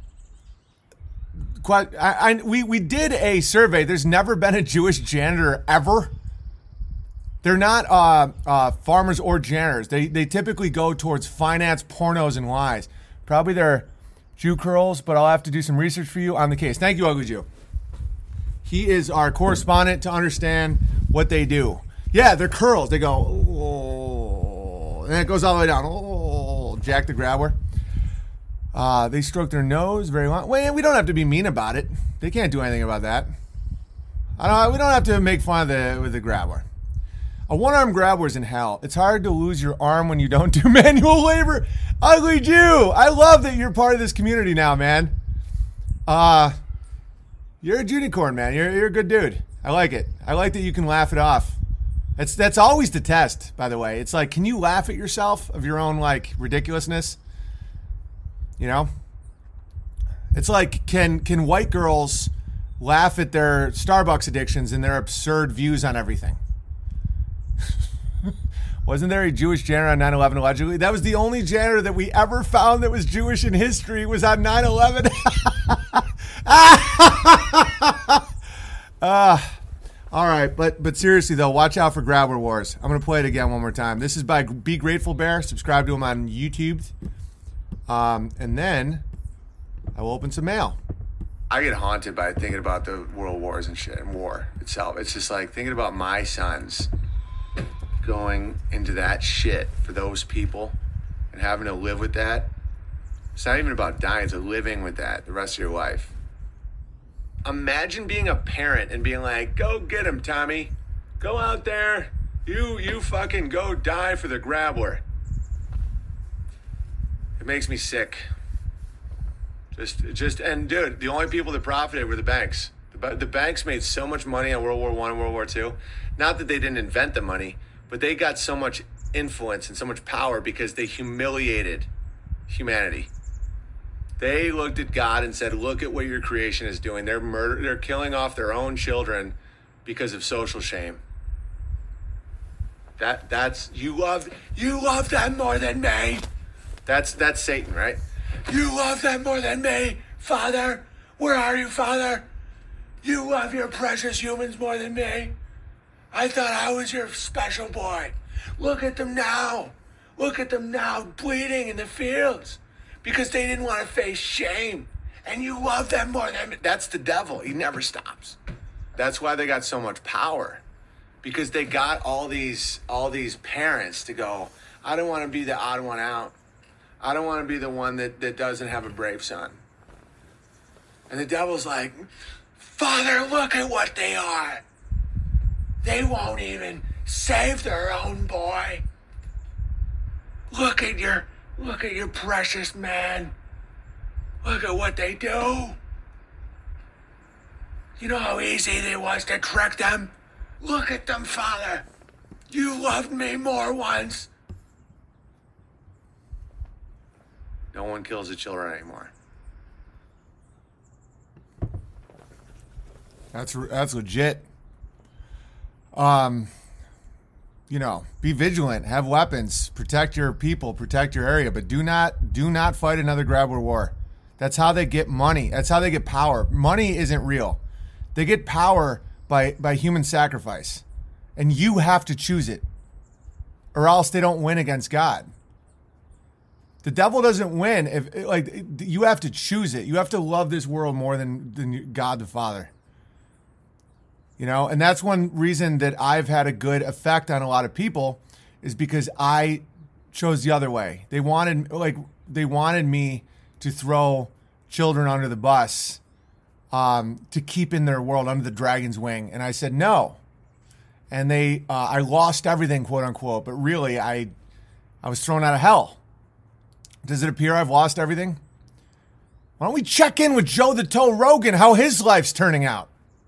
Quite, I, I, we, we did a survey. There's never been a Jewish janitor ever. They're not uh, uh, farmers or janitors. They they typically go towards finance, pornos, and lies. Probably they're Jew curls, but I'll have to do some research for you on the case. Thank you, Ugly Jew. He is our correspondent to understand what they do. Yeah, they're curls. They go, And then it goes all the way down. Oh, Jack the Grabbler. Uh, they stroke their nose very long. Well, we don't have to be mean about it. They can't do anything about that. I don't. We don't have to make fun of the with the Grabbler. A one-armed Grabbler's in hell. It's hard to lose your arm when you don't do manual labor. Ugly Jew. I love that you're part of this community now, man. Uh, you're a unicorn, man. You're you're a good dude. I like it. I like that you can laugh it off. That's that's always the test, by the way. It's like, can you laugh at yourself of your own like ridiculousness? You know? It's like, can can white girls laugh at their Starbucks addictions and their absurd views on everything? Wasn't there a Jewish janitor on nine eleven allegedly? That was the only janitor that we ever found that was Jewish in history, was on nine eleven. uh, all right, but but seriously though, watch out for Grabbler Wars. I'm going to play it again one more time. This is by Be Grateful Bear. Subscribe to him on YouTube. Um, and then I will open some mail. I get haunted by thinking about the world wars and shit and war itself. It's just like thinking about my sons going into that shit for those people and having to live with that. It's not even about dying, it's living with that the rest of your life. Imagine being a parent and being like, go get him, Tommy. Go out there. You you fucking go die for the Grabbler. It makes me sick. Just, just, and dude, the only people that profited were the banks. The, the banks made so much money on World War One and World War Two. Not that they didn't invent the money, but they got so much influence and so much power because they humiliated humanity. They looked at God and said, look at what your creation is doing. They're murder, they're killing off their own children because of social shame. That, that's, you love, you love them more than me. That's, that's Satan, right? You love them more than me, Father. Where are you, Father? You love your precious humans more than me. I thought I was your special boy. Look at them now. Look at them now bleeding in the fields because they didn't want to face shame. And you love them more than me. That's the devil. He never stops. That's why they got so much power, because they got all these all these parents to go, I don't want to be the odd one out. I don't want to be the one that, that doesn't have a brave son. And the devil's like, Father, look at what they are. They won't even save their own boy. Look at your, look at your precious man. Look at what they do. You know how easy it was to trick them? Look at them, Father. You loved me more once. No one kills the children anymore. That's that's legit. Um, you know, be vigilant, have weapons, protect your people, protect your area, but do not do not fight another Grabbler war. That's how they get money. That's how they get power. Money isn't real. They get power by by human sacrifice, and you have to choose it, or else they don't win against God. The devil doesn't win if like you have to choose it. You have to love this world more than than God the Father. You know, and that's one reason that I've had a good effect on a lot of people is because I chose the other way. They wanted like they wanted me to throw children under the bus um, to keep in their world under the dragon's wing, and I said no. And they, uh, I lost everything, quote unquote. But really, I, I was thrown out of hell. Does it appear I've lost everything? Why don't we check in with Joe the Toe Rogan, how his life's turning out?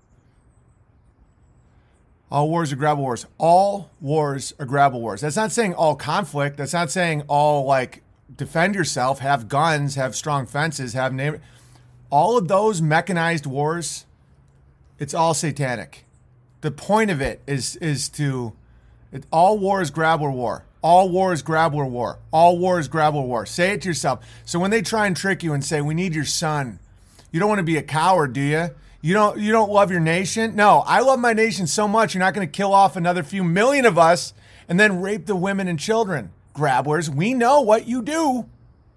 All wars are Grabbler wars. All wars are Grabbler wars. That's not saying all conflict. That's not saying all, like, defend yourself, have guns, have strong fences, have name. All of those mechanized wars, it's all satanic. The point of it is is to, it, all war is Grabbler war. All war is Grabbler war. All war is Grabbler war. Say it to yourself. So when they try and trick you and say, we need your son, you don't want to be a coward, do you? You don't you don't love your nation? No, I love my nation so much you're not going to kill off another few million of us and then rape the women and children. Grabblers, we know what you do.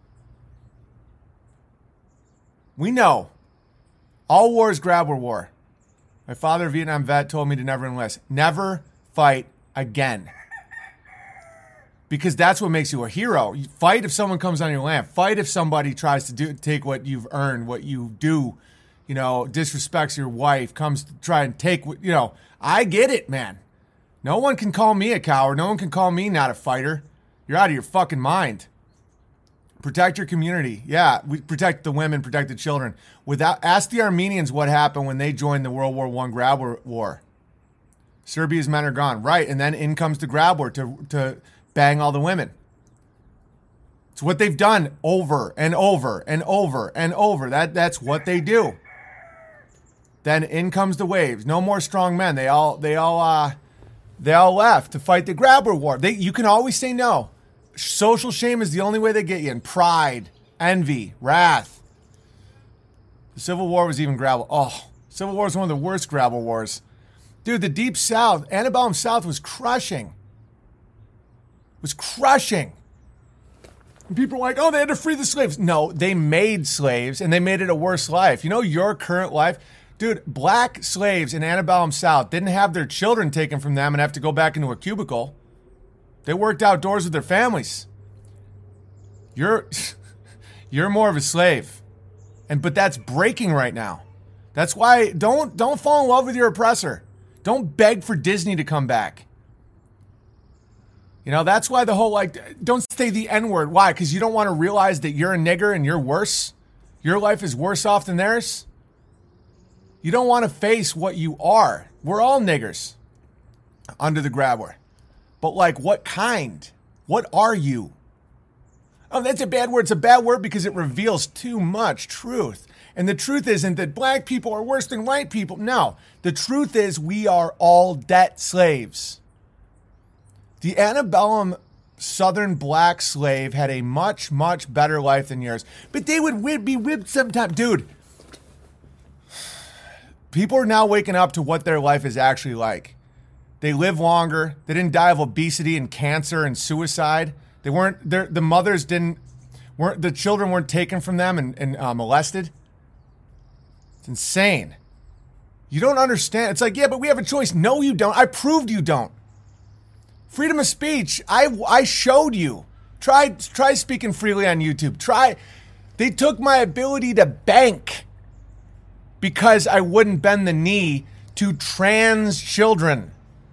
We know. All war is Grabbler war. My father, a Vietnam vet, told me to never enlist. Never fight again. because that's what makes you a hero. You fight if someone comes on your land. Fight if somebody tries to do take what you've earned, what you do, you know, disrespects your wife, comes to try and take what, you know. I get it, man. No one can call me a coward. No one can call me not a fighter. You're out of your fucking mind. Protect your community. Yeah, we protect the women, protect the children. Without ask the Armenians what happened when they joined the World War One grab war. Serbia's men are gone. Right, and then in comes the grab war to, to bang all the women. It's what they've done over and over and over and over. That That's what they do. Then in comes the waves. No more strong men. They all they all uh, they all left to fight the grab war. They you can always say no. Social shame is the only way they get you. And pride, envy, wrath. The Civil War was even grabble. Oh, Civil War is one of the worst grabble wars. Dude, the Deep South, antebellum South was crushing. Was crushing. And people were like, oh, they had to free the slaves. No, they made slaves, and they made it a worse life. You know your current life? Dude, black slaves in antebellum South didn't have their children taken from them and have to go back into a cubicle. They worked outdoors with their families. You're you're more of a slave. And but that's breaking right now. That's why don't don't fall in love with your oppressor. Don't beg for Disney to come back. You know, that's why the whole like don't say the N-word. Why? Because you don't want to realize that you're a nigger and you're worse. Your life is worse off than theirs. You don't want to face what you are. We're all niggers under the grab war. But like, what kind? What are you? Oh, that's a bad word. It's a bad word because it reveals too much truth. And the truth isn't that black people are worse than white people. No, the truth is we are all debt slaves. The antebellum Southern black slave had a much, much better life than yours. But they would whip, be whipped sometimes. Dude, people are now waking up to what their life is actually like. They live longer. They didn't die of obesity and cancer and suicide. They weren't. The mothers didn't. weren't The children weren't taken from them and, and uh, molested. It's insane. You don't understand. It's like, yeah, but we have a choice. No, you don't. I proved you don't. Freedom of speech. I I showed you. Try try speaking freely on YouTube. Try. They took my ability to bank because I wouldn't bend the knee to trans children.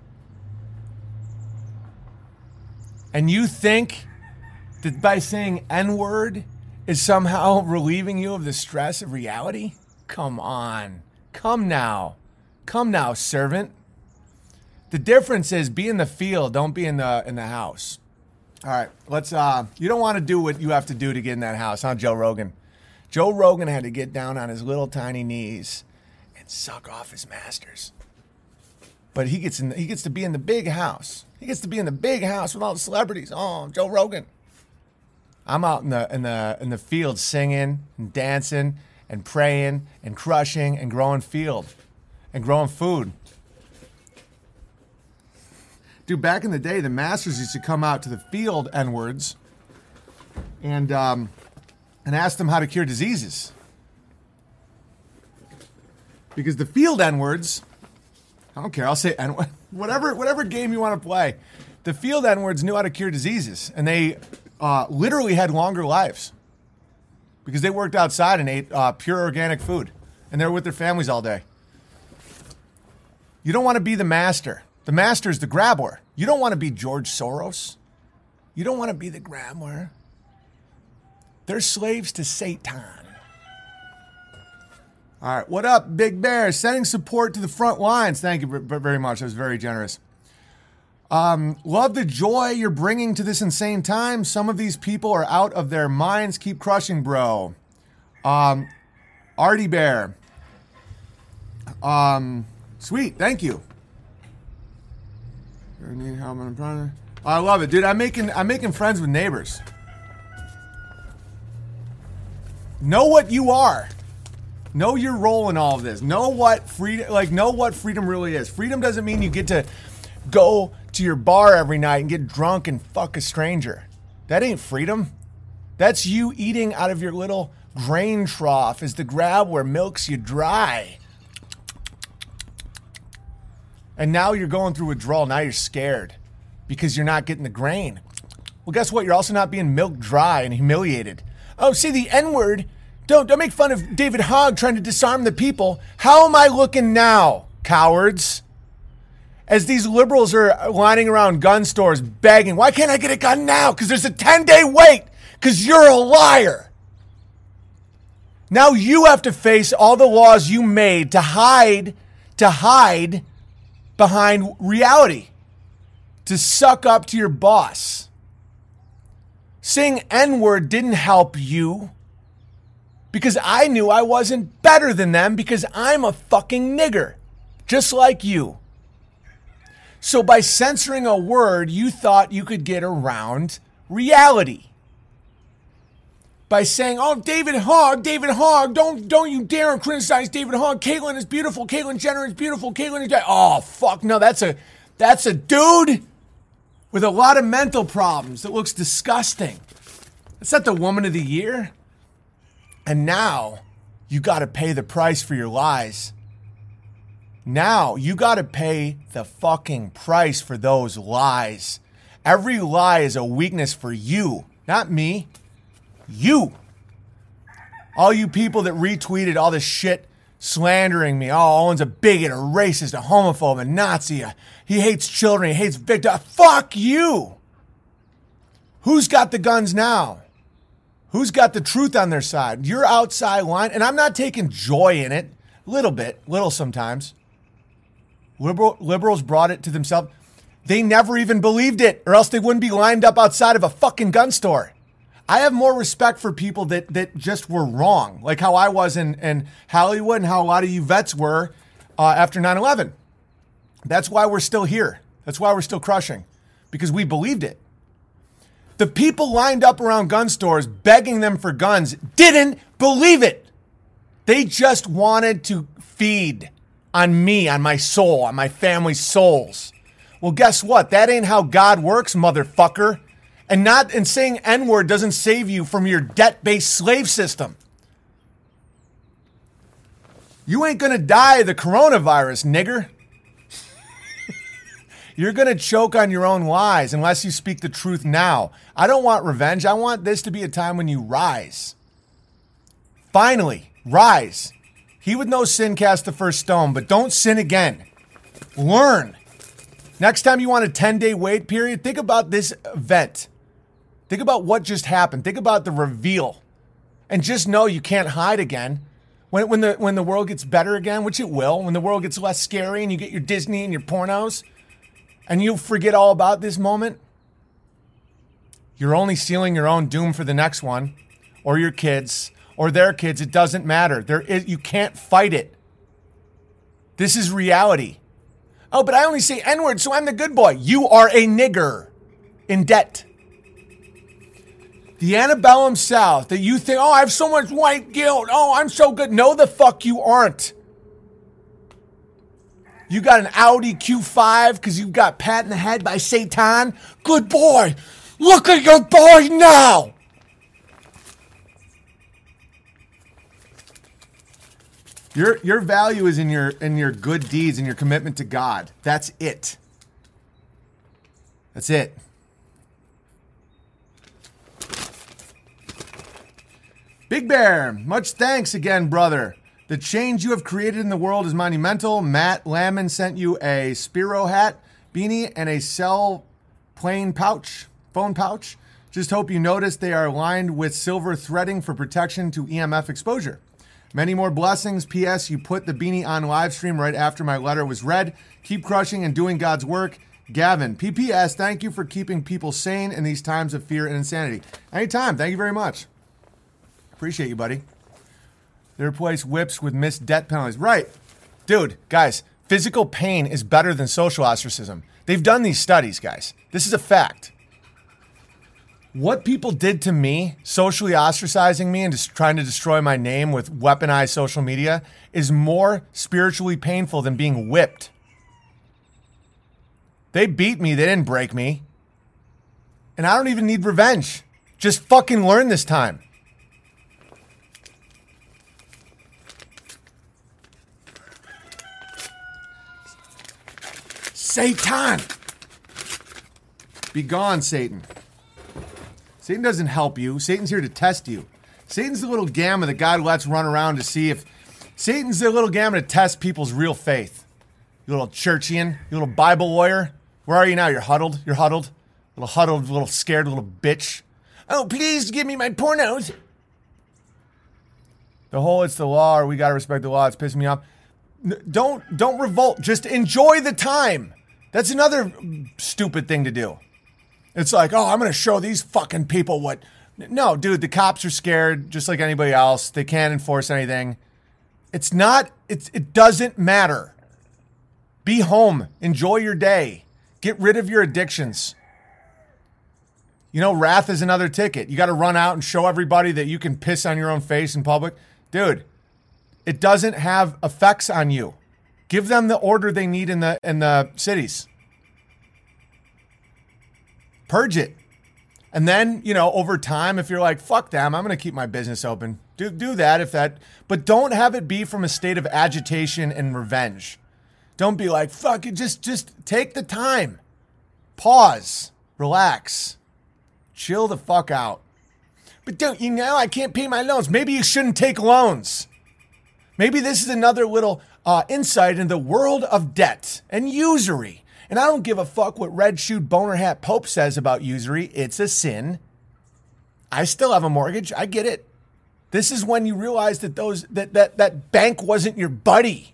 And you think that by saying N-word is somehow relieving you of the stress of reality? Come on. Come now. Come now, servant. The difference is be in the field, don't be in the in the house. All right, let's uh you don't want to do what you have to do to get in that house, huh, Joe Rogan? Joe Rogan had to get down on his little tiny knees and suck off his masters. But he gets in the, he gets to be in the big house. He gets to be in the big house with all the celebrities. Oh, Joe Rogan. I'm out in the in the in the field singing and dancing and praying and crushing and growing field and growing food. Dude, back in the day, the masters used to come out to the field N-words and um, and ask them how to cure diseases. Because the field N-words, I don't care, I'll say N-word, whatever, whatever game you want to play, the field N-words knew how to cure diseases. And they uh, literally had longer lives because they worked outside and ate uh, pure organic food. And they were with their families all day. You don't want to be the master. The master is the grabber. You don't want to be George Soros. You don't want to be the grabber. They're slaves to Satan. All right, what up, Big Bear? Sending support to the front lines. Thank you very much. That was very generous. Um, love the joy you're bringing to this insane time. Some of these people are out of their minds. Keep crushing, bro. Um, Artie Bear. Um, sweet, thank you. I love it, dude. I'm making I'm making friends with neighbors. Know what you are. Know your role in all of this. Know what freedom, like know what freedom really is. Freedom doesn't mean you get to go to your bar every night and get drunk and fuck a stranger. That ain't freedom. That's you eating out of your little grain trough as the grab where milks you dry. And now you're going through withdrawal. Now you're scared because you're not getting the grain. Well, guess what? You're also not being milked dry and humiliated. Oh, see, the N-word. Don't, don't make fun of David Hogg trying to disarm the people. How am I looking now, cowards? As these liberals are lining around gun stores begging, why can't I get a gun now? Because there's a ten-day wait. Because you're a liar. Now you have to face all the laws you made to hide, to hide behind reality. To suck up to your boss. Saying N-word didn't help you. Because I knew I wasn't better than them because I'm a fucking nigger. Just like you. So by censoring a word, you thought you could get around reality. By saying, oh, David Hogg, David Hogg, don't don't you dare criticize David Hogg. Caitlyn is beautiful. Caitlyn Jenner is beautiful. Caitlyn is... Oh, fuck, no, that's a, that's a dude with a lot of mental problems that looks disgusting. That's not the woman of the year. And now you got to pay the price for your lies. Now you got to pay the fucking price for those lies. Every lie is a weakness for you, not me. You. All you people that retweeted all this shit slandering me. Oh, Owen's a bigot, a racist, a homophobe, a Nazi. A, he hates children. He hates victims. Fuck you. Who's got the guns now? Who's got the truth on their side? You're outside line, and I'm not taking joy in it. Little bit, little sometimes. Liberal, liberals brought it to themselves. They never even believed it, or else they wouldn't be lined up outside of a fucking gun store. I have more respect for people that, that just were wrong, like how I was in, in Hollywood and how a lot of you vets were uh, after nine eleven. That's why we're still here. That's why we're still crushing, because we believed it. The people lined up around gun stores begging them for guns didn't believe it. They just wanted to feed on me, on my soul, on my family's souls. Well, guess what? That ain't how God works, motherfucker. And not and saying N-word doesn't save you from your debt-based slave system. You ain't gonna die of the coronavirus, nigger. You're going to choke on your own lies unless you speak the truth now. I don't want revenge. I want this to be a time when you rise. Finally, rise. He with no sin cast the first stone, but don't sin again. Learn. Next time you want a ten-day wait period, think about this event. Think about what just happened. Think about the reveal. And just know you can't hide again. When, when, the, when the world gets better again, which it will, when the world gets less scary and you get your Disney and your pornos, and you forget all about this moment, you're only sealing your own doom for the next one, or your kids, or their kids. It doesn't matter. There is, you can't fight it. This is reality. Oh, but I only say N-word, so I'm the good boy. You are a nigger in debt. The antebellum South that you think, oh, I have so much white guilt. Oh, I'm so good. No, the fuck you aren't. You got an Audi Q five because you got pat in the head by Satan? Good boy. Look at your boy now. Your your value is in your in your good deeds and your commitment to God. That's it. That's it. Big Bear, much thanks again, brother. The change you have created in the world is monumental. Matt Lamon sent you a Spiro hat, beanie, and a cell plane pouch, phone pouch. Just hope you notice they are lined with silver threading for protection to E M F exposure. Many more blessings. P S. You put the beanie on live stream right after my letter was read. Keep crushing and doing God's work. Gavin. P P S. Thank you for keeping people sane in these times of fear and insanity. Anytime. Thank you very much. Appreciate you, buddy. They replace whips with missed debt penalties. Right. Dude, guys, physical pain is better than social ostracism. They've done these studies, guys. This is a fact. What people did to me, socially ostracizing me and just trying to destroy my name with weaponized social media, is more spiritually painful than being whipped. They beat me. They didn't break me. And I don't even need revenge. Just fucking learn this time. Satan! Be gone, Satan. Satan doesn't help you. Satan's here to test you. Satan's the little gamma that God lets run around to see if... Satan's the little gamma to test people's real faith. You little churchian, you little Bible lawyer. Where are you now? You're huddled? You're huddled? Little huddled, little scared little bitch. Oh, please give me my pornos. The whole it's the law or we got to respect the law. It's pissing me off. Don't, don't revolt. Just enjoy the time. That's another stupid thing to do. It's like, oh, I'm going to show these fucking people what... No, dude, the cops are scared just like anybody else. They can't enforce anything. It's not... It's, it doesn't matter. Be home. Enjoy your day. Get rid of your addictions. You know, wrath is another ticket. You got to run out and show everybody that you can piss on your own face in public. Dude, it doesn't have effects on you. Give them the order they need in the in the cities. Purge it. And then, you know, over time, if you're like, fuck them, I'm going to keep my business open. Do, do that if that, but don't have it be from a state of agitation and revenge. Don't be like, fuck it, just, just take the time. Pause. Relax. Chill the fuck out. But don't you know, I can't pay my loans. Maybe you shouldn't take loans. Maybe this is another little uh, insight into the world of debt and usury. And I don't give a fuck what red shoed boner hat Pope says about usury. It's a sin. I still have a mortgage. I get it. This is when you realize that those that that, that bank wasn't your buddy.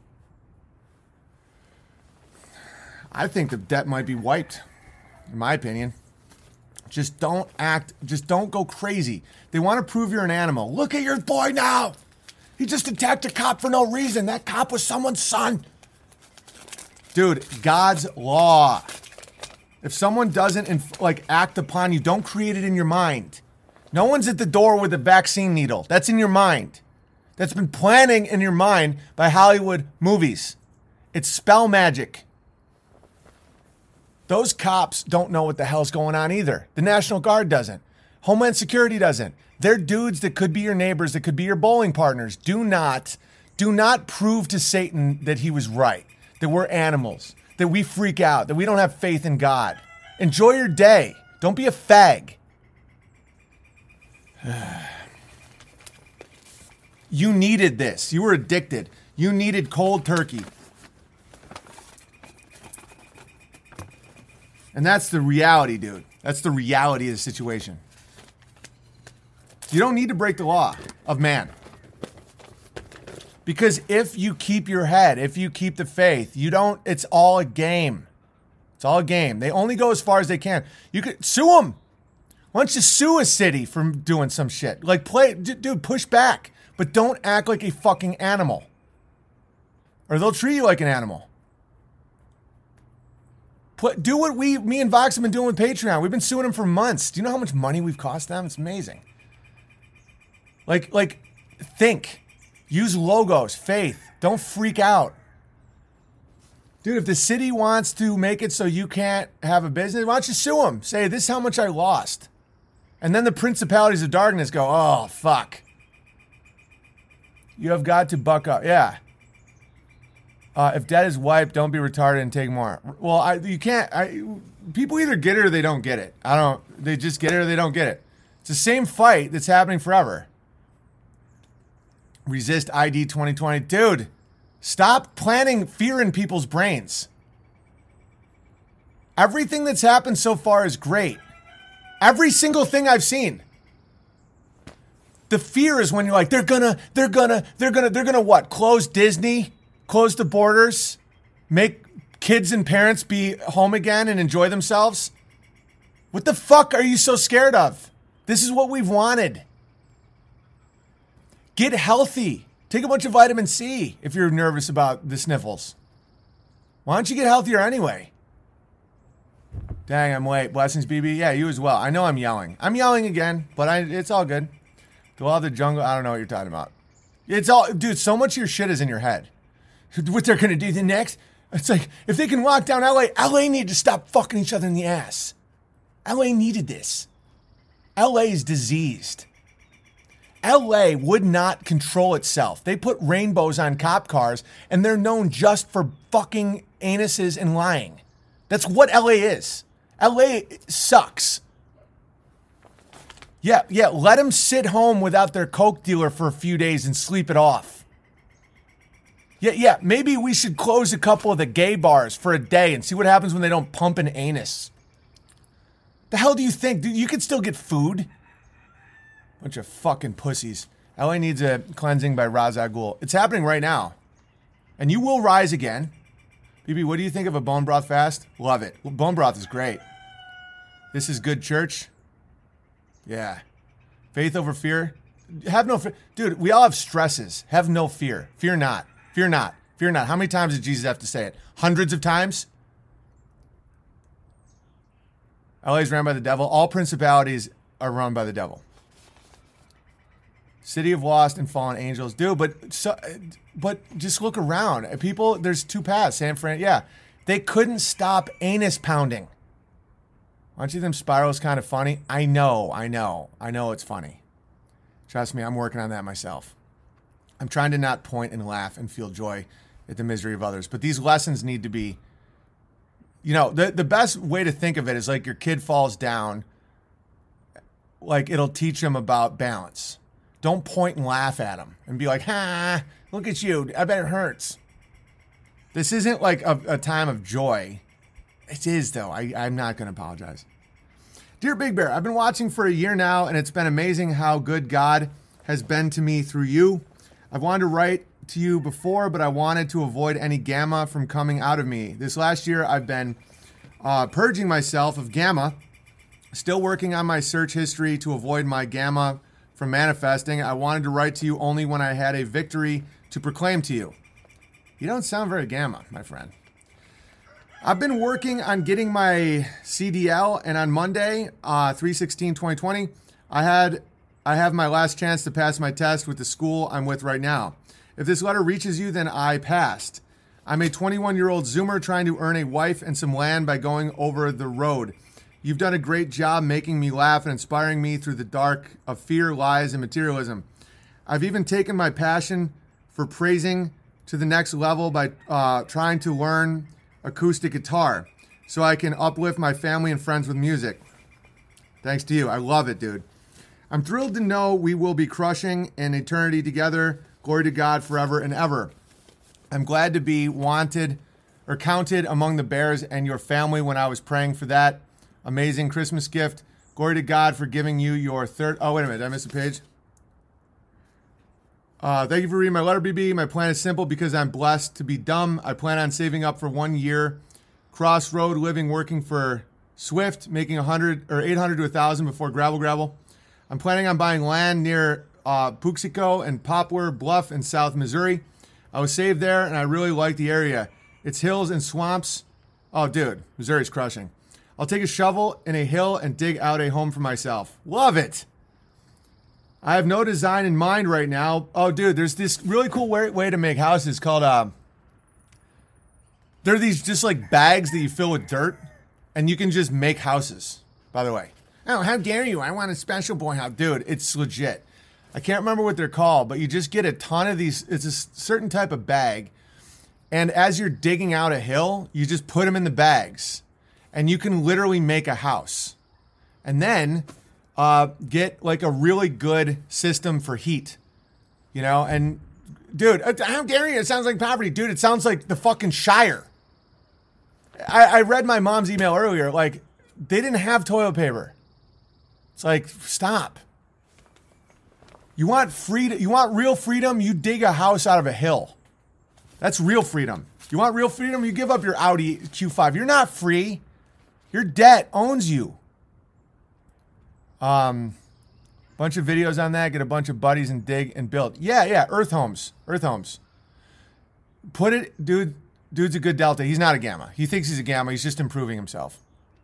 I think the debt might be wiped, in my opinion. Just don't act, just don't go crazy. They want to prove you're an animal. Look at your boy now. He just attacked a cop for no reason. That cop was someone's son. Dude, God's law. If someone doesn't inf- like act upon you, don't create it in your mind. No one's at the door with a vaccine needle. That's in your mind. That's been planning in your mind by Hollywood movies. It's spell magic. Those cops don't know what the hell's going on either. The National Guard doesn't. Homeland Security doesn't. They're dudes that could be your neighbors, that could be your bowling partners. Do not, do not prove to Satan that he was right, that we're animals, that we freak out, that we don't have faith in God. Enjoy your day. Don't be a fag. You needed this. You were addicted. You needed cold turkey. And that's the reality, dude. That's the reality of the situation. You don't need to break the law of man. Because if you keep your head, if you keep the faith, you don't, it's all a game. It's all a game. They only go as far as they can. You could sue them. Why don't you sue a city for doing some shit? Like, play, dude, push back. But don't act like a fucking animal. Or they'll treat you like an animal. Put, do what we, me and Vox have been doing with Patreon. We've been suing them for months. Do you know how much money we've cost them? It's amazing. Like, like, think. Use logos, faith. Don't freak out. Dude, if the city wants to make it so you can't have a business, why don't you sue them? Say, this is how much I lost. And then the principalities of darkness go, oh, fuck. You have got to buck up. Yeah. Uh, if debt is wiped, don't be retarded and take more. Well, I, you can't. I, people either get it or they don't get it. I don't. They just get it or they don't get it. It's the same fight that's happening forever. Resist I D twenty twenty. Dude, stop planting fear in people's brains. Everything that's happened so far is great. Every single thing I've seen. The fear is when you're like, they're gonna, they're gonna, they're gonna, they're gonna what? Close Disney? Close the borders? Make kids and parents be home again and enjoy themselves? What the fuck are you so scared of? This is what we've wanted. Get healthy. Take a bunch of vitamin C if you're nervous about the sniffles. Why don't you get healthier anyway? Dang, I'm late. Blessings, B B. Yeah, you as well. I know I'm yelling. I'm yelling again, but I, it's all good. The law of the jungle. I don't know what you're talking about. It's all, dude, so much of your shit is in your head. What they're going to do the next? It's like, if they can lock down L A, L A need to stop fucking each other in the ass. L A needed this. L A is diseased. L A would not control itself. They put rainbows on cop cars, and they're known just for fucking anuses and lying. That's what L A is. L A sucks. Yeah, yeah, let them sit home without their coke dealer for a few days and sleep it off. Yeah, yeah, maybe we should close a couple of the gay bars for a day and see what happens when they don't pump an anus. The hell do you think? Dude, you could still get food. Bunch of fucking pussies. L A needs a cleansing by Ra's al Ghul. It's happening right now. And you will rise again. B B, what do you think of a bone broth fast? Love it. Bone broth is great. This is good church. Yeah. Faith over fear. Have no fear. Dude, we all have stresses. Have no fear. Fear not. Fear not. Fear not. How many times did Jesus have to say it? Hundreds of times? L A is ran by the devil. All principalities are run by the devil. City of lost and fallen angels. Dude, but so, but just look around. People, there's two paths. San Fran, yeah. They couldn't stop anus pounding. Aren't you them spirals kind of funny? I know, I know. I know it's funny. Trust me, I'm working on that myself. I'm trying to not point and laugh and feel joy at the misery of others. But these lessons need to be, you know, the, the best way to think of it is like your kid falls down, like it'll teach them about balance. Don't point and laugh at them and be like, ha, look at you. I bet it hurts. This isn't like a, a time of joy. It is, though. I, I'm not going to apologize. Dear Big Bear, I've been watching for a year now, and it's been amazing how good God has been to me through you. I've wanted to write to you before, but I wanted to avoid any gamma from coming out of me. This last year, I've been uh, purging myself of gamma, still working on my search history to avoid my gamma from manifesting. I wanted to write to you only when I had a victory to proclaim to you. You don't sound very gamma, my friend. I've been working on getting my C D L, and on Monday, uh, three sixteen twenty twenty, I had I have my last chance to pass my test with the school I'm with right now. If this letter reaches you, then I passed. I'm a twenty-one-year-old Zoomer trying to earn a wife and some land by going over the road. You've done a great job making me laugh and inspiring me through the dark of fear, lies, and materialism. I've even taken my passion for praising to the next level by uh, trying to learn acoustic guitar so I can uplift my family and friends with music. Thanks to you. I love it, dude. I'm thrilled to know we will be crushing an eternity together. Glory to God forever and ever. I'm glad to be wanted or counted among the bears and your family when I was praying for that amazing Christmas gift. Glory to God for giving you your third. Oh, wait a minute. Did I miss a page? Uh, thank you for reading my letter, B B. My plan is simple because I'm blessed to be dumb. I plan on saving up for one year, crossroad living, working for Swift, making one hundred or eight hundred to one thousand before gravel gravel. I'm planning on buying land near uh, Puxico and Poplar Bluff in South Missouri. I was saved there, and I really like the area. It's hills and swamps. Oh, dude, Missouri's crushing. I'll take a shovel in a hill and dig out a home for myself. Love it. I have no design in mind right now. Oh, dude, there's this really cool way, way to make houses called, uh, they're these just like bags that you fill with dirt, and you can just make houses, by the way. Oh, how dare you? I want a special boy house. Dude, it's legit. I can't remember what they're called, but you just get a ton of these. It's a certain type of bag, and as you're digging out a hill, you just put them in the bags, and you can literally make a house. And then Uh, get like a really good system for heat, you know, and dude, how dare you? It sounds like poverty, dude. It sounds like the fucking Shire. I, I read my mom's email earlier. Like they didn't have toilet paper. It's like, stop. You want freedom? You want real freedom? You dig a house out of a hill. That's real freedom. You want real freedom? You give up your Audi Q five. You're not free. Your debt owns you. Um, bunch of videos on that. Get a bunch of buddies and dig and build. Yeah, yeah. Earth homes. Earth homes. Put it, dude. Dude's a good Delta. He's not a Gamma. He thinks he's a Gamma. He's just improving himself.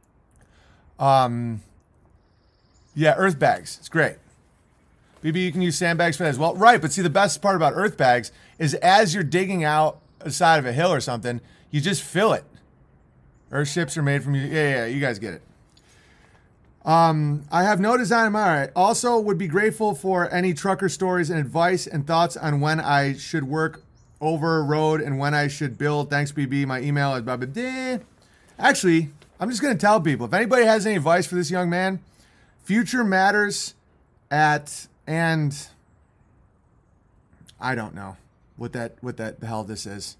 Um, yeah, Earth bags. It's great. B B, you can use sandbags for that as well. Right, but see, the best part about Earth bags is as you're digging out a side of a hill or something, you just fill it. Earth ships are made from you. Yeah, yeah, you guys get it. Um, I have no design in mind. All right. Also, would be grateful for any trucker stories and advice and thoughts on when I should work over road and when I should build. Thanks, B B. My email is blah, blah, blah. Actually, I'm just going to tell people, if anybody has any advice for this young man, future matters at, and I don't know what that, what that the hell this is.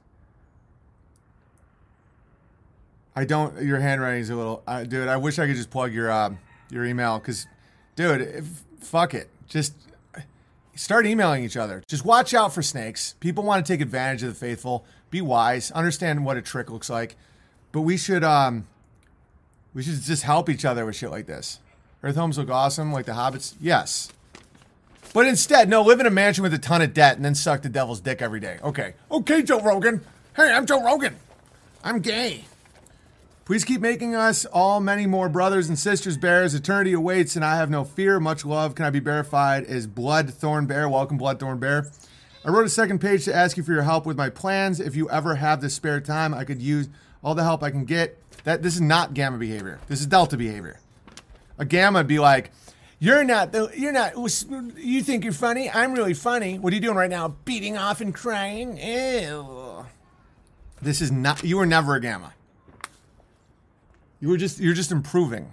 I don't, your handwriting is a little, uh, dude, I wish I could just plug your, uh, your email. Cause dude, if, fuck it. Just start emailing each other. Just watch out for snakes. People want to take advantage of the faithful. Be wise. Understand what a trick looks like. But we should, um, we should just help each other with shit like this. Earth homes look awesome, like the Hobbits. Yes. But instead, no, live in a mansion with a ton of debt and then suck the devil's dick every day. Okay. Okay, Joe Rogan. Hey, I'm Joe Rogan. I'm gay. Please keep making us all many more brothers and sisters bears. Eternity awaits, and I have no fear. Much love. Can I be verified as Blood Thorn Bear? Welcome, Blood Thorn Bear. I wrote a second page to ask you for your help with my plans. If you ever have the spare time, I could use all the help I can get. That this is not gamma behavior. This is delta behavior. A gamma would be like, you're not the, you're not, you think you're funny? I'm really funny. What are you doing right now? Beating off and crying? Ew. This is not, you were never a gamma. You were just, you're just improving.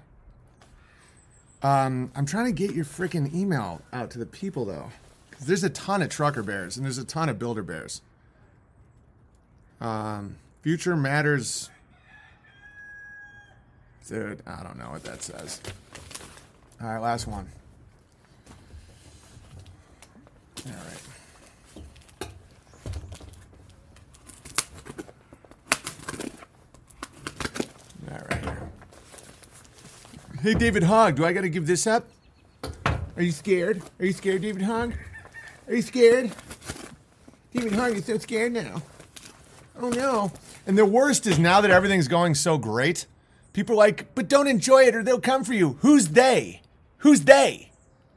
Um, I'm trying to get your freaking email out to the people though. Cause there's a ton of trucker bears and there's a ton of builder bears. Um, future matters. Dude, I don't know what that says. All right, last one. All right. All right here. Hey, David Hogg, do I got to give this up? Are you scared? Are you scared, David Hogg? Are you scared? David Hogg, you're so scared now. Oh, no. And the worst is now that everything's going so great, people are like, but don't enjoy it or they'll come for you. Who's they? Who's they?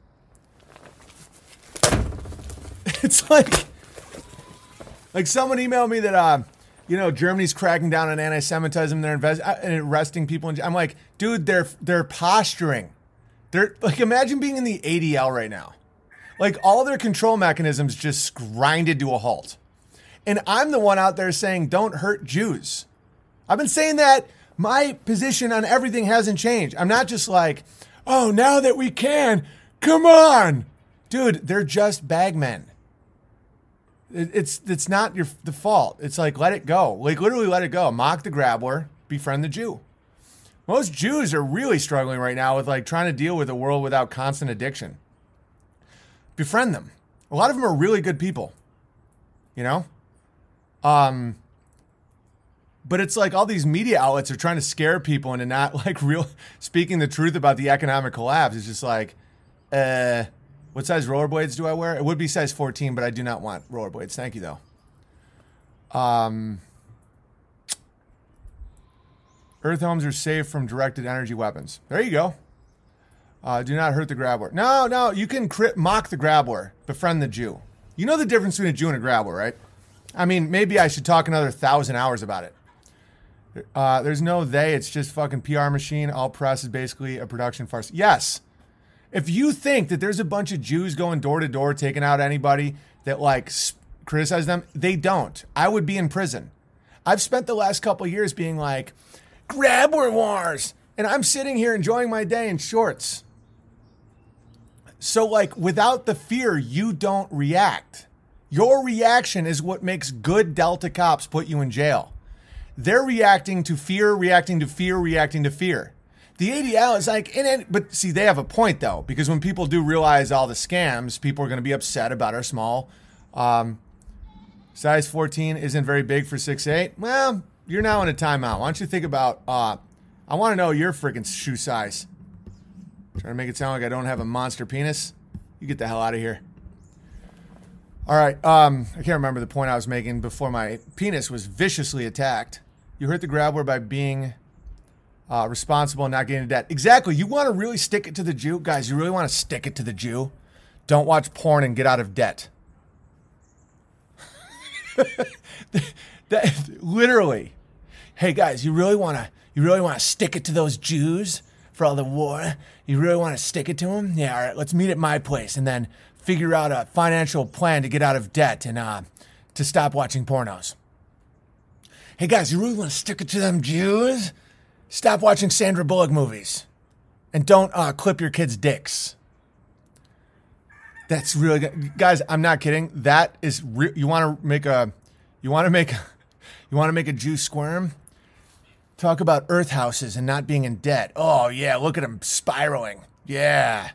It's like, like someone emailed me that, uh, you know, Germany's cracking down on anti-Semitism. They're invest- uh, arresting people. In- I'm like, dude, they're they're posturing. They're like, imagine being in the A D L right now. Like all their control mechanisms just grinded to a halt. And I'm the one out there saying, don't hurt Jews. I've been saying that. My position on everything hasn't changed. I'm not just like, oh, now that we can, come on. Dude, they're just bagmen. It, it's it's not your the fault. It's like, let it go. Like, literally let it go. Mock the grabbler, befriend the Jew. Most Jews are really struggling right now with, like, trying to deal with a world without constant addiction. Befriend them. A lot of them are really good people. You know? Um... But it's like all these media outlets are trying to scare people into not like real speaking the truth about the economic collapse. It's just like, uh, what size rollerblades do I wear? It would be size fourteen, but I do not want rollerblades. Thank you, though. Um, Earth homes are safe from directed energy weapons. There you go. Uh, do not hurt the grabbler. No, no, you can crit- mock the grabbler, befriend the Jew. You know the difference between a Jew and a grabbler, right? I mean, maybe I should talk another thousand hours about it. Uh, there's no they, it's just fucking P R machine. All press is basically a production farce. Yes. If you think that there's a bunch of Jews going door to door, taking out anybody that like sp- criticize them, they don't. I would be in prison. I've spent the last couple of years being like, grabbler wars. And I'm sitting here enjoying my day in shorts. So like without the fear, you don't react. Your reaction is what makes good Delta cops put you in jail. They're reacting to fear, reacting to fear, reacting to fear. The A D L is like, in it, but see, they have a point though, because when people do realize all the scams, people are going to be upset about our small. Um, size fourteen isn't very big for six eight. Well, you're now in a timeout. Why don't you think about, uh, I want to know your freaking shoe size. Trying to make it sound like I don't have a monster penis. You get the hell out of here. All right, um, I can't remember the point I was making before my penis was viciously attacked. You hurt the grabbler by being uh, responsible and not getting into debt. Exactly. You want to really stick it to the Jew? Guys, you really want to stick it to the Jew? Don't watch porn and get out of debt. that, literally. Hey, guys, you really want to you really want to stick it to those Jews for all the war? You really want to stick it to them? Yeah, all right, let's meet at my place and then figure out a financial plan to get out of debt and uh, to stop watching pornos. Hey guys, you really want to stick it to them Jews? Stop watching Sandra Bullock movies. And don't uh, clip your kids' dicks. That's really good. Guys, I'm not kidding. That is re- you want to make a you want to make you want to make a Jew squirm? Talk about earth houses and not being in debt. Oh yeah, look at him spiraling. Yeah.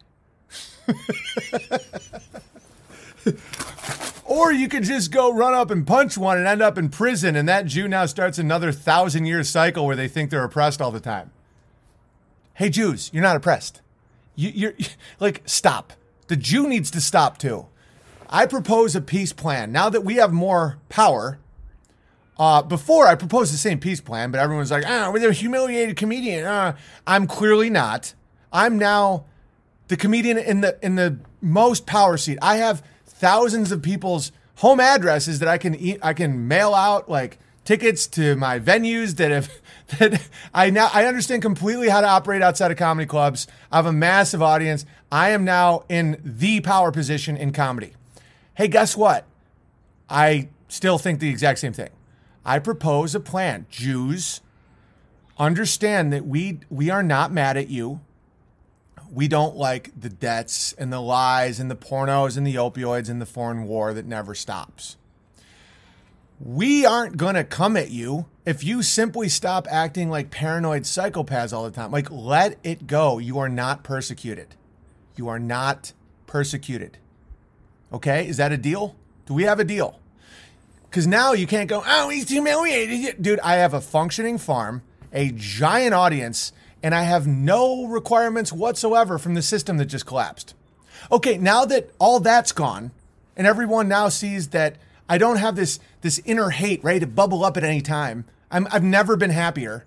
Or you could just go run up and punch one and end up in prison, and that Jew now starts another thousand year cycle where they think they're oppressed all the time. Hey Jews, you're not oppressed. You, you're like, stop. The Jew needs to stop too. I propose a peace plan. Now that we have more power, uh, before I proposed the same peace plan, but everyone's like, ah, we're the humiliated comedian. Uh, I'm clearly not. I'm now the comedian in the in the most power seat. I have thousands of people's home addresses that I can eat, I can mail out like tickets to my venues that have that I now I understand completely how to operate outside of comedy clubs. I have a massive audience. I am now in the power position in comedy. Hey, guess what? I still think the exact same thing. I propose a plan. Jews, understand that we we are not mad at you. We don't like the debts and the lies and the pornos and the opioids and the foreign war that never stops. We aren't going to come at you if you simply stop acting like paranoid psychopaths all the time. Like, let it go. You are not persecuted. You are not persecuted. Okay? Is that a deal? Do we have a deal? Because now you can't go, oh, he's humiliated. Dude, I have a functioning farm, a giant audience, and I have no requirements whatsoever from the system that just collapsed. Okay, now that all that's gone, and everyone now sees that I don't have this this inner hate ready to bubble up at any time, I'm, I've never been happier.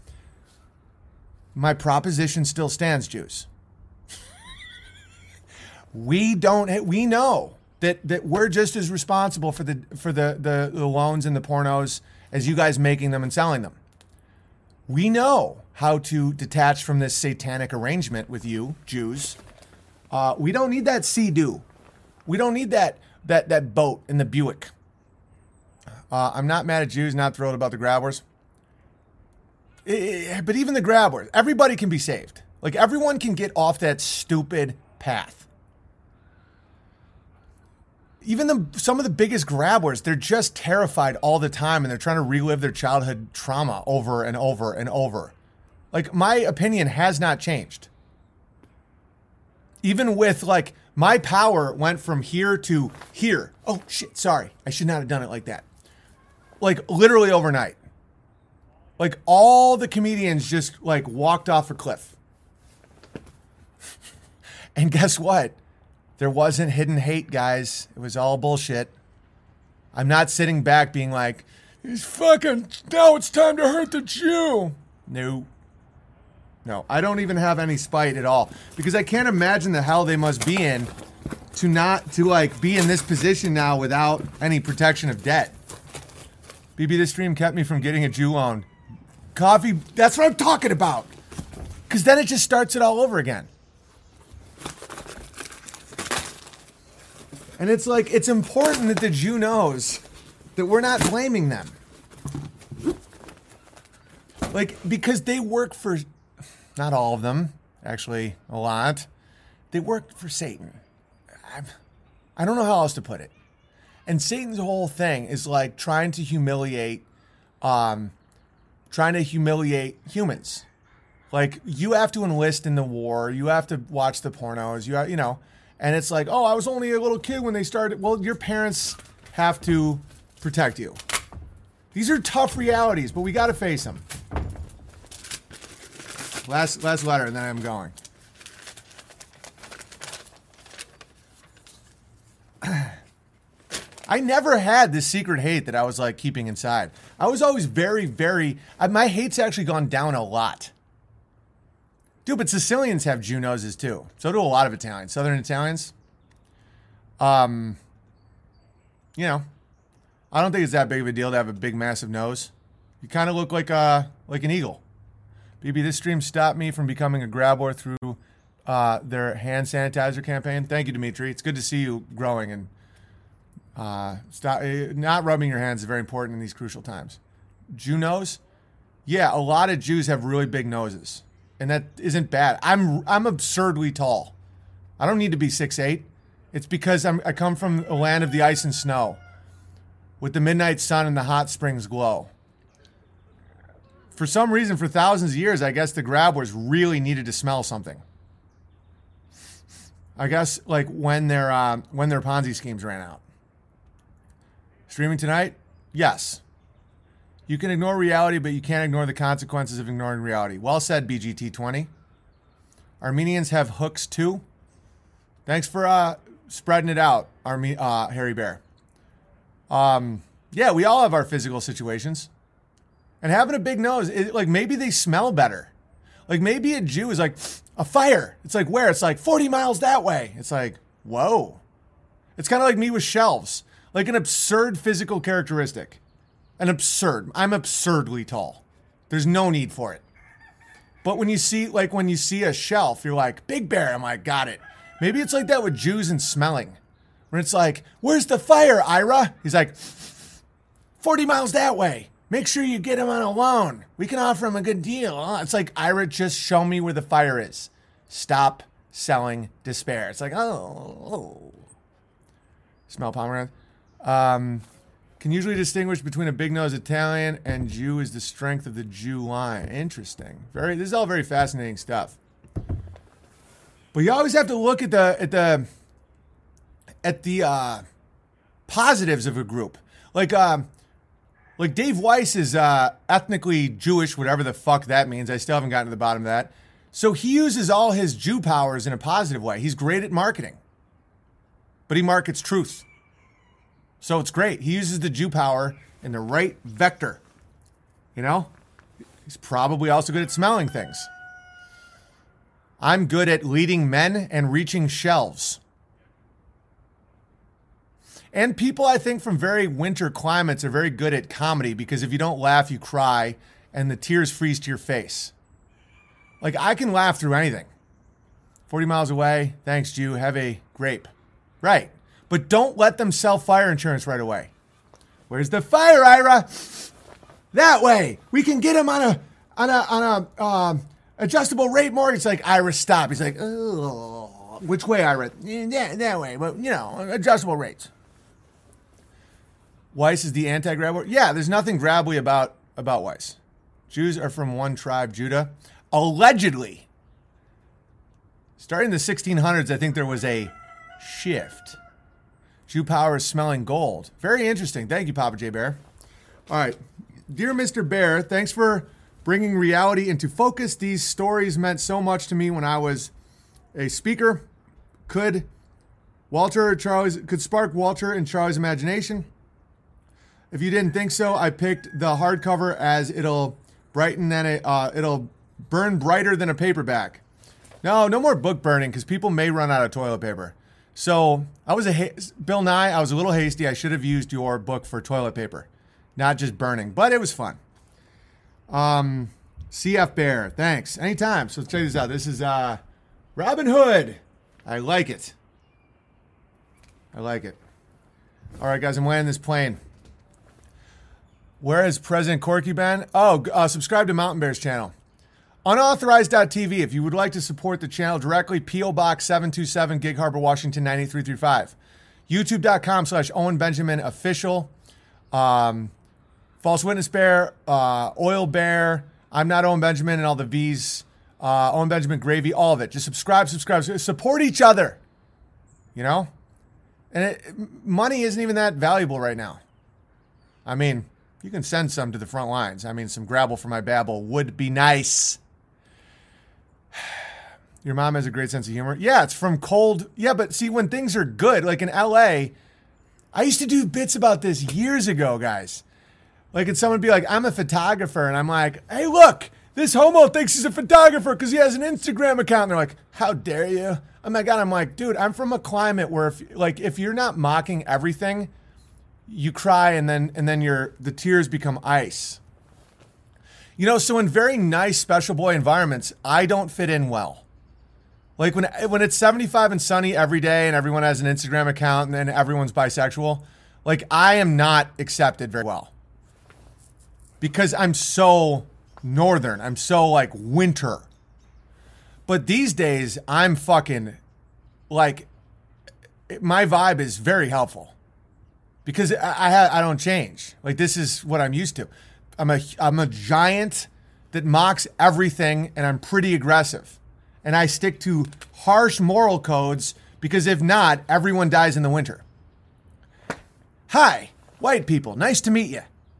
My proposition still stands, Jews. we don't. We know that that we're just as responsible for the for the, the the loans and the pornos as you guys making them and selling them. We know how to detach from this satanic arrangement with you, Jews. Uh, we don't need that Sea-Doo. We don't need that that that boat in the Buick. Uh, I'm not mad at Jews, not thrilled about the grab wars. Eh, but even the grab wars, everybody can be saved. Like, everyone can get off that stupid path. Even the some of the biggest grab wars, they're just terrified all the time, and they're trying to relive their childhood trauma over and over and over. Like, my opinion has not changed. Even with, like, my power went from here to here. Oh, shit, sorry. I should not have done it like that. Like, literally overnight. Like, all the comedians just, like, walked off a cliff. And guess what? There wasn't hidden hate, guys. It was all bullshit. I'm not sitting back being like, he's fucking, now it's time to hurt the Jew. No. No, I don't even have any spite at all. Because I can't imagine the hell they must be in to not, to like, be in this position now without any protection of debt. B B, this stream kept me from getting a Jew loan. Coffee, that's what I'm talking about. Because then it just starts it all over again. And it's like, it's important that the Jew knows that we're not blaming them. Like, because they work for, not all of them, actually a lot, they work for Satan. I'm, I don't know how else to put it. And Satan's whole thing is like trying to humiliate, um, trying to humiliate humans. Like, you have to enlist in the war, you have to watch the pornos, you have, you know, and it's like, oh, I was only a little kid when they started. Well, your parents have to protect you. These are tough realities, but we got to face them. Last last letter, and then I'm going. I never had this secret hate that I was like keeping inside. I was always very, very. I, my hate's actually gone down a lot. Dude, but Sicilians have Jew noses too. So do a lot of Italians. Southern Italians. Um, you know, I don't think it's that big of a deal to have a big, massive nose. You kind of look like a, like an eagle. B B, this stream stopped me from becoming a grabber through uh, their hand sanitizer campaign. Thank you, Dimitri. It's good to see you growing and uh, stop. Not rubbing your hands is very important in these crucial times. Jew nose? Yeah, a lot of Jews have really big noses. And that isn't bad. I'm I'm absurdly tall. I don't need to be six eight. It's because I'm, I come from a land of the ice and snow, with the midnight sun and the hot springs glow. For some reason, for thousands of years, I guess the grabblers really needed to smell something. I guess like when their uh, when their Ponzi schemes ran out. Streaming tonight? Yes. You can ignore reality, but you can't ignore the consequences of ignoring reality. Well said, B G T twenty. Armenians have hooks too. Thanks for uh, spreading it out, Arme- uh, Harry Bear. Um, yeah, we all have our physical situations. And having a big nose, it, like maybe they smell better. Like maybe a Jew is like, a fire. It's like where? It's like forty miles that way. It's like, whoa. It's kind of like me with shelves. Like an absurd physical characteristic. An absurd. I'm absurdly tall. There's no need for it. But when you see, like when you see a shelf, you're like, Big Bear. I'm like, got it. Maybe it's like that with Jews and smelling. Where it's like, where's the fire, Ira? He's like, forty miles that way. Make sure you get him on a loan. We can offer him a good deal. It's like, Ira, just show me where the fire is. Stop selling despair. It's like, oh, oh. Smell pomegranate. Um, can usually distinguish between a big-nosed Italian and Jew is the strength of the Jew line. Interesting. Very. This is all very fascinating stuff. But you always have to look at the at the at the uh, positives of a group. Like, um, like Dave Weiss is uh, ethnically Jewish, whatever the fuck that means. I still haven't gotten to the bottom of that. So he uses all his Jew powers in a positive way. He's great at marketing, but he markets truth. So it's great. He uses the Jew power in the right vector. You know, he's probably also good at smelling things. I'm good at leading men and reaching shelves. And people, I think, from very winter climates are very good at comedy because if you don't laugh, you cry and the tears freeze to your face. Like, I can laugh through anything. forty miles away, thanks, Jew, have a grape. Right. But don't let them sell fire insurance right away. Where's the fire, Ira? That way. We can get him on a on a on a um, adjustable rate mortgage. It's like, Ira, stop. He's like, oh, which way, Ira? Yeah, that way. But, you know, adjustable rates. Weiss is the anti-grabbler? Yeah, there's nothing grabbly about, about Weiss. Jews are from one tribe, Judah. Allegedly. Starting in the sixteen hundreds, I think there was a shift. Jew power is smelling gold. Very interesting. Thank you, Papa J. Bear. All right. Dear Mister Bear, thanks for bringing reality into focus. These stories meant so much to me when I was a speaker. Could Walter Charlie's could spark Walter and Charlie's imagination? If you didn't think so, I picked the hardcover as it'll brighten than a uh, it'll burn brighter than a paperback. No, no more book burning because people may run out of toilet paper. So I was a ha- Bill Nye. I was a little hasty. I should have used your book for toilet paper, not just burning. But it was fun. Um, C F Bear, thanks. Anytime. So let's check this out. This is uh, Robin Hood. I like it. I like it. All right, guys. I'm landing this plane. Where has President Corky been? Oh, uh, subscribe to Mountain Bear's channel. Unauthorized dot T V, if you would like to support the channel directly, P O Box seven two seven, Gig Harbor, Washington, nine eight three three five. YouTube.com slash Owen Benjamin Official. Um, False Witness Bear, uh, Oil Bear, I'm Not Owen Benjamin, and all the V's. Uh, Owen Benjamin Gravy, all of it. Just subscribe, subscribe. Support each other. You know? And it, money isn't even that valuable right now. I mean, you can send some to the front lines. I mean, some grabble for my babble would be nice. Your mom has a great sense of humor. Yeah, it's from cold. Yeah, but see, when things are good, like in L A, I used to do bits about this years ago, guys. Like, and someone would be like, I'm a photographer. And I'm like, hey, look, this homo thinks he's a photographer because he has an Instagram account. And they're like, how dare you? Oh, my God. I'm like, dude, I'm from a climate where, if like, if you're not mocking everything, you cry and then and then your the tears become ice. You know, so in very nice special boy environments, I don't fit in well. Like when when it's seventy-five and sunny every day and everyone has an Instagram account and then everyone's bisexual, like I am not accepted very well. Because I'm so northern. I'm so like winter. But these days I'm fucking like my vibe is very helpful because I I, ha- I don't change. Like this is what I'm used to. I'm a I'm a giant that mocks everything, and I'm pretty aggressive, and I stick to harsh moral codes because if not, everyone dies in the winter. Hi, white people. Nice to meet you.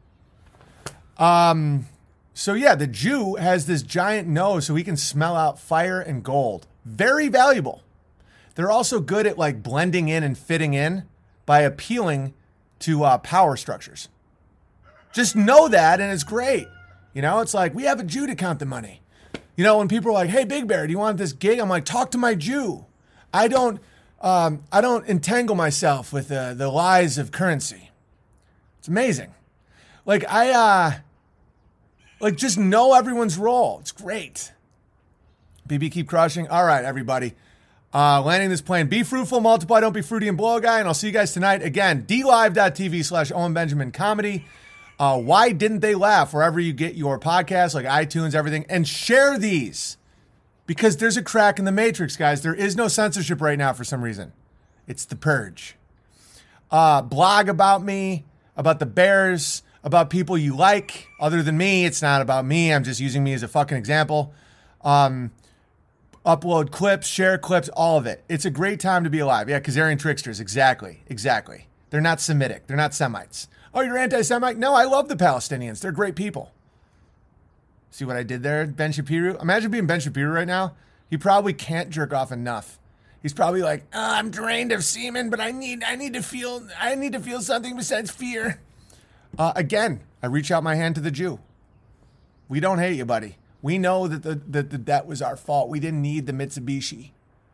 Um, so yeah, the Jew has this giant nose so he can smell out fire and gold. Very valuable. They're also good at like blending in and fitting in by appealing to uh, power structures. Just know that, and it's great. You know, it's like, we have a Jew to count the money. You know, when people are like, hey, Big Bear, do you want this gig? I'm like, talk to my Jew. I don't, um, I don't entangle myself with uh, the lies of currency. It's amazing. Like, I, uh, like, just know everyone's role. It's great. B B, keep crushing. All right, everybody. Uh, landing this plane. Be fruitful, multiply, don't be fruity and blow a guy. And I'll see you guys tonight. Again, dlive.tv slash Owen Benjamin Comedy. Uh, why didn't they laugh? Wherever you get your podcasts, like iTunes, everything. And share these. Because there's a crack in the matrix, guys. There is no censorship right now for some reason. It's the purge. Uh, blog about me, about the Bears, about people you like. Other than me, it's not about me. I'm just using me as a fucking example. Um... Upload clips, share clips, all of it. It's a great time to be alive. Yeah, Khazarian tricksters. Exactly. Exactly. They're not Semitic. They're not Semites. Oh, you're anti-Semite? No, I love the Palestinians. They're great people. See what I did there, Ben Shapiro? Imagine being Ben Shapiro right now. He probably can't jerk off enough. He's probably like, oh, I'm drained of semen, but I need, I need to feel, I need to feel something besides fear. Uh, again, I reach out my hand to the Jew. We don't hate you, buddy. We know that the, that the debt was our fault. We didn't need the Mitsubishi.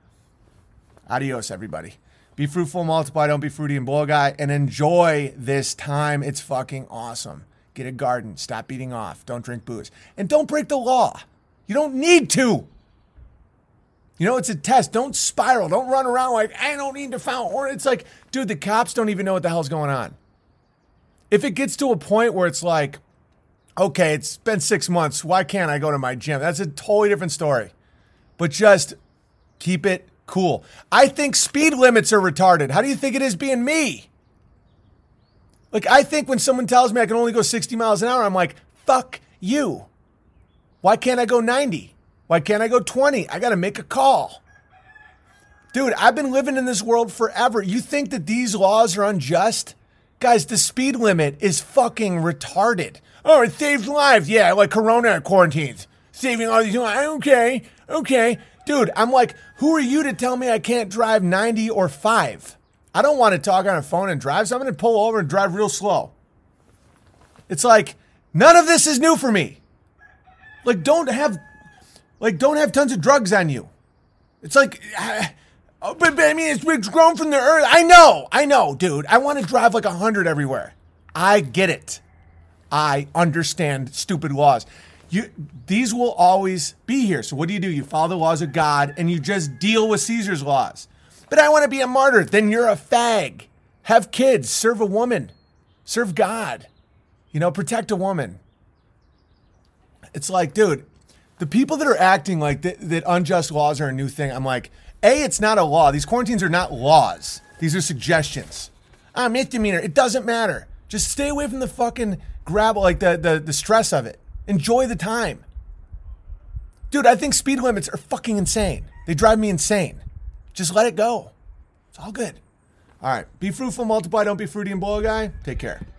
Adios, everybody. Be fruitful, multiply, don't be fruity and blow a guy, and enjoy this time. It's fucking awesome. Get a garden. Stop beating off. Don't drink booze. And don't break the law. You don't need to. You know, it's a test. Don't spiral. Don't run around like, I don't need to file. Or it's like, dude, the cops don't even know what the hell's going on. If it gets to a point where it's like, okay, it's been six months. Why can't I go to my gym? That's a totally different story. But just keep it cool. I think speed limits are retarded. How do you think it is being me? Like, I think when someone tells me I can only go sixty miles an hour, I'm like, fuck you. Why can't I go ninety? Why can't I go twenty? I got to make a call. Dude, I've been living in this world forever. You think that these laws are unjust? Guys, the speed limit is fucking retarded. Oh, it saves lives. Yeah, like Corona quarantines. Saving all these lives. Okay, okay. Dude, I'm like, who are you to tell me I can't drive ninety or five? I don't want to talk on a phone and drive, so I'm going to pull over and drive real slow. It's like, none of this is new for me. Like, don't have, like, don't have tons of drugs on you. It's like, oh, but, but I mean, it's, it's grown from the earth. I know, I know, dude. I want to drive like one hundred everywhere. I get it. I understand stupid laws. You, these will always be here. So what do you do? You follow the laws of God and you just deal with Caesar's laws. But I want to be a martyr. Then you're a fag. Have kids. Serve a woman. Serve God. You know, protect a woman. It's like, dude, the people that are acting like th- that unjust laws are a new thing, I'm like, A, it's not a law. These quarantines are not laws. These are suggestions. Ah, misdemeanor. It doesn't matter. Just stay away from the fucking grab, like the, the, the stress of it. Enjoy the time. Dude, I think speed limits are fucking insane. They drive me insane. Just let it go. It's all good. All right. Be fruitful, multiply, don't be fruity and blow a guy. Take care.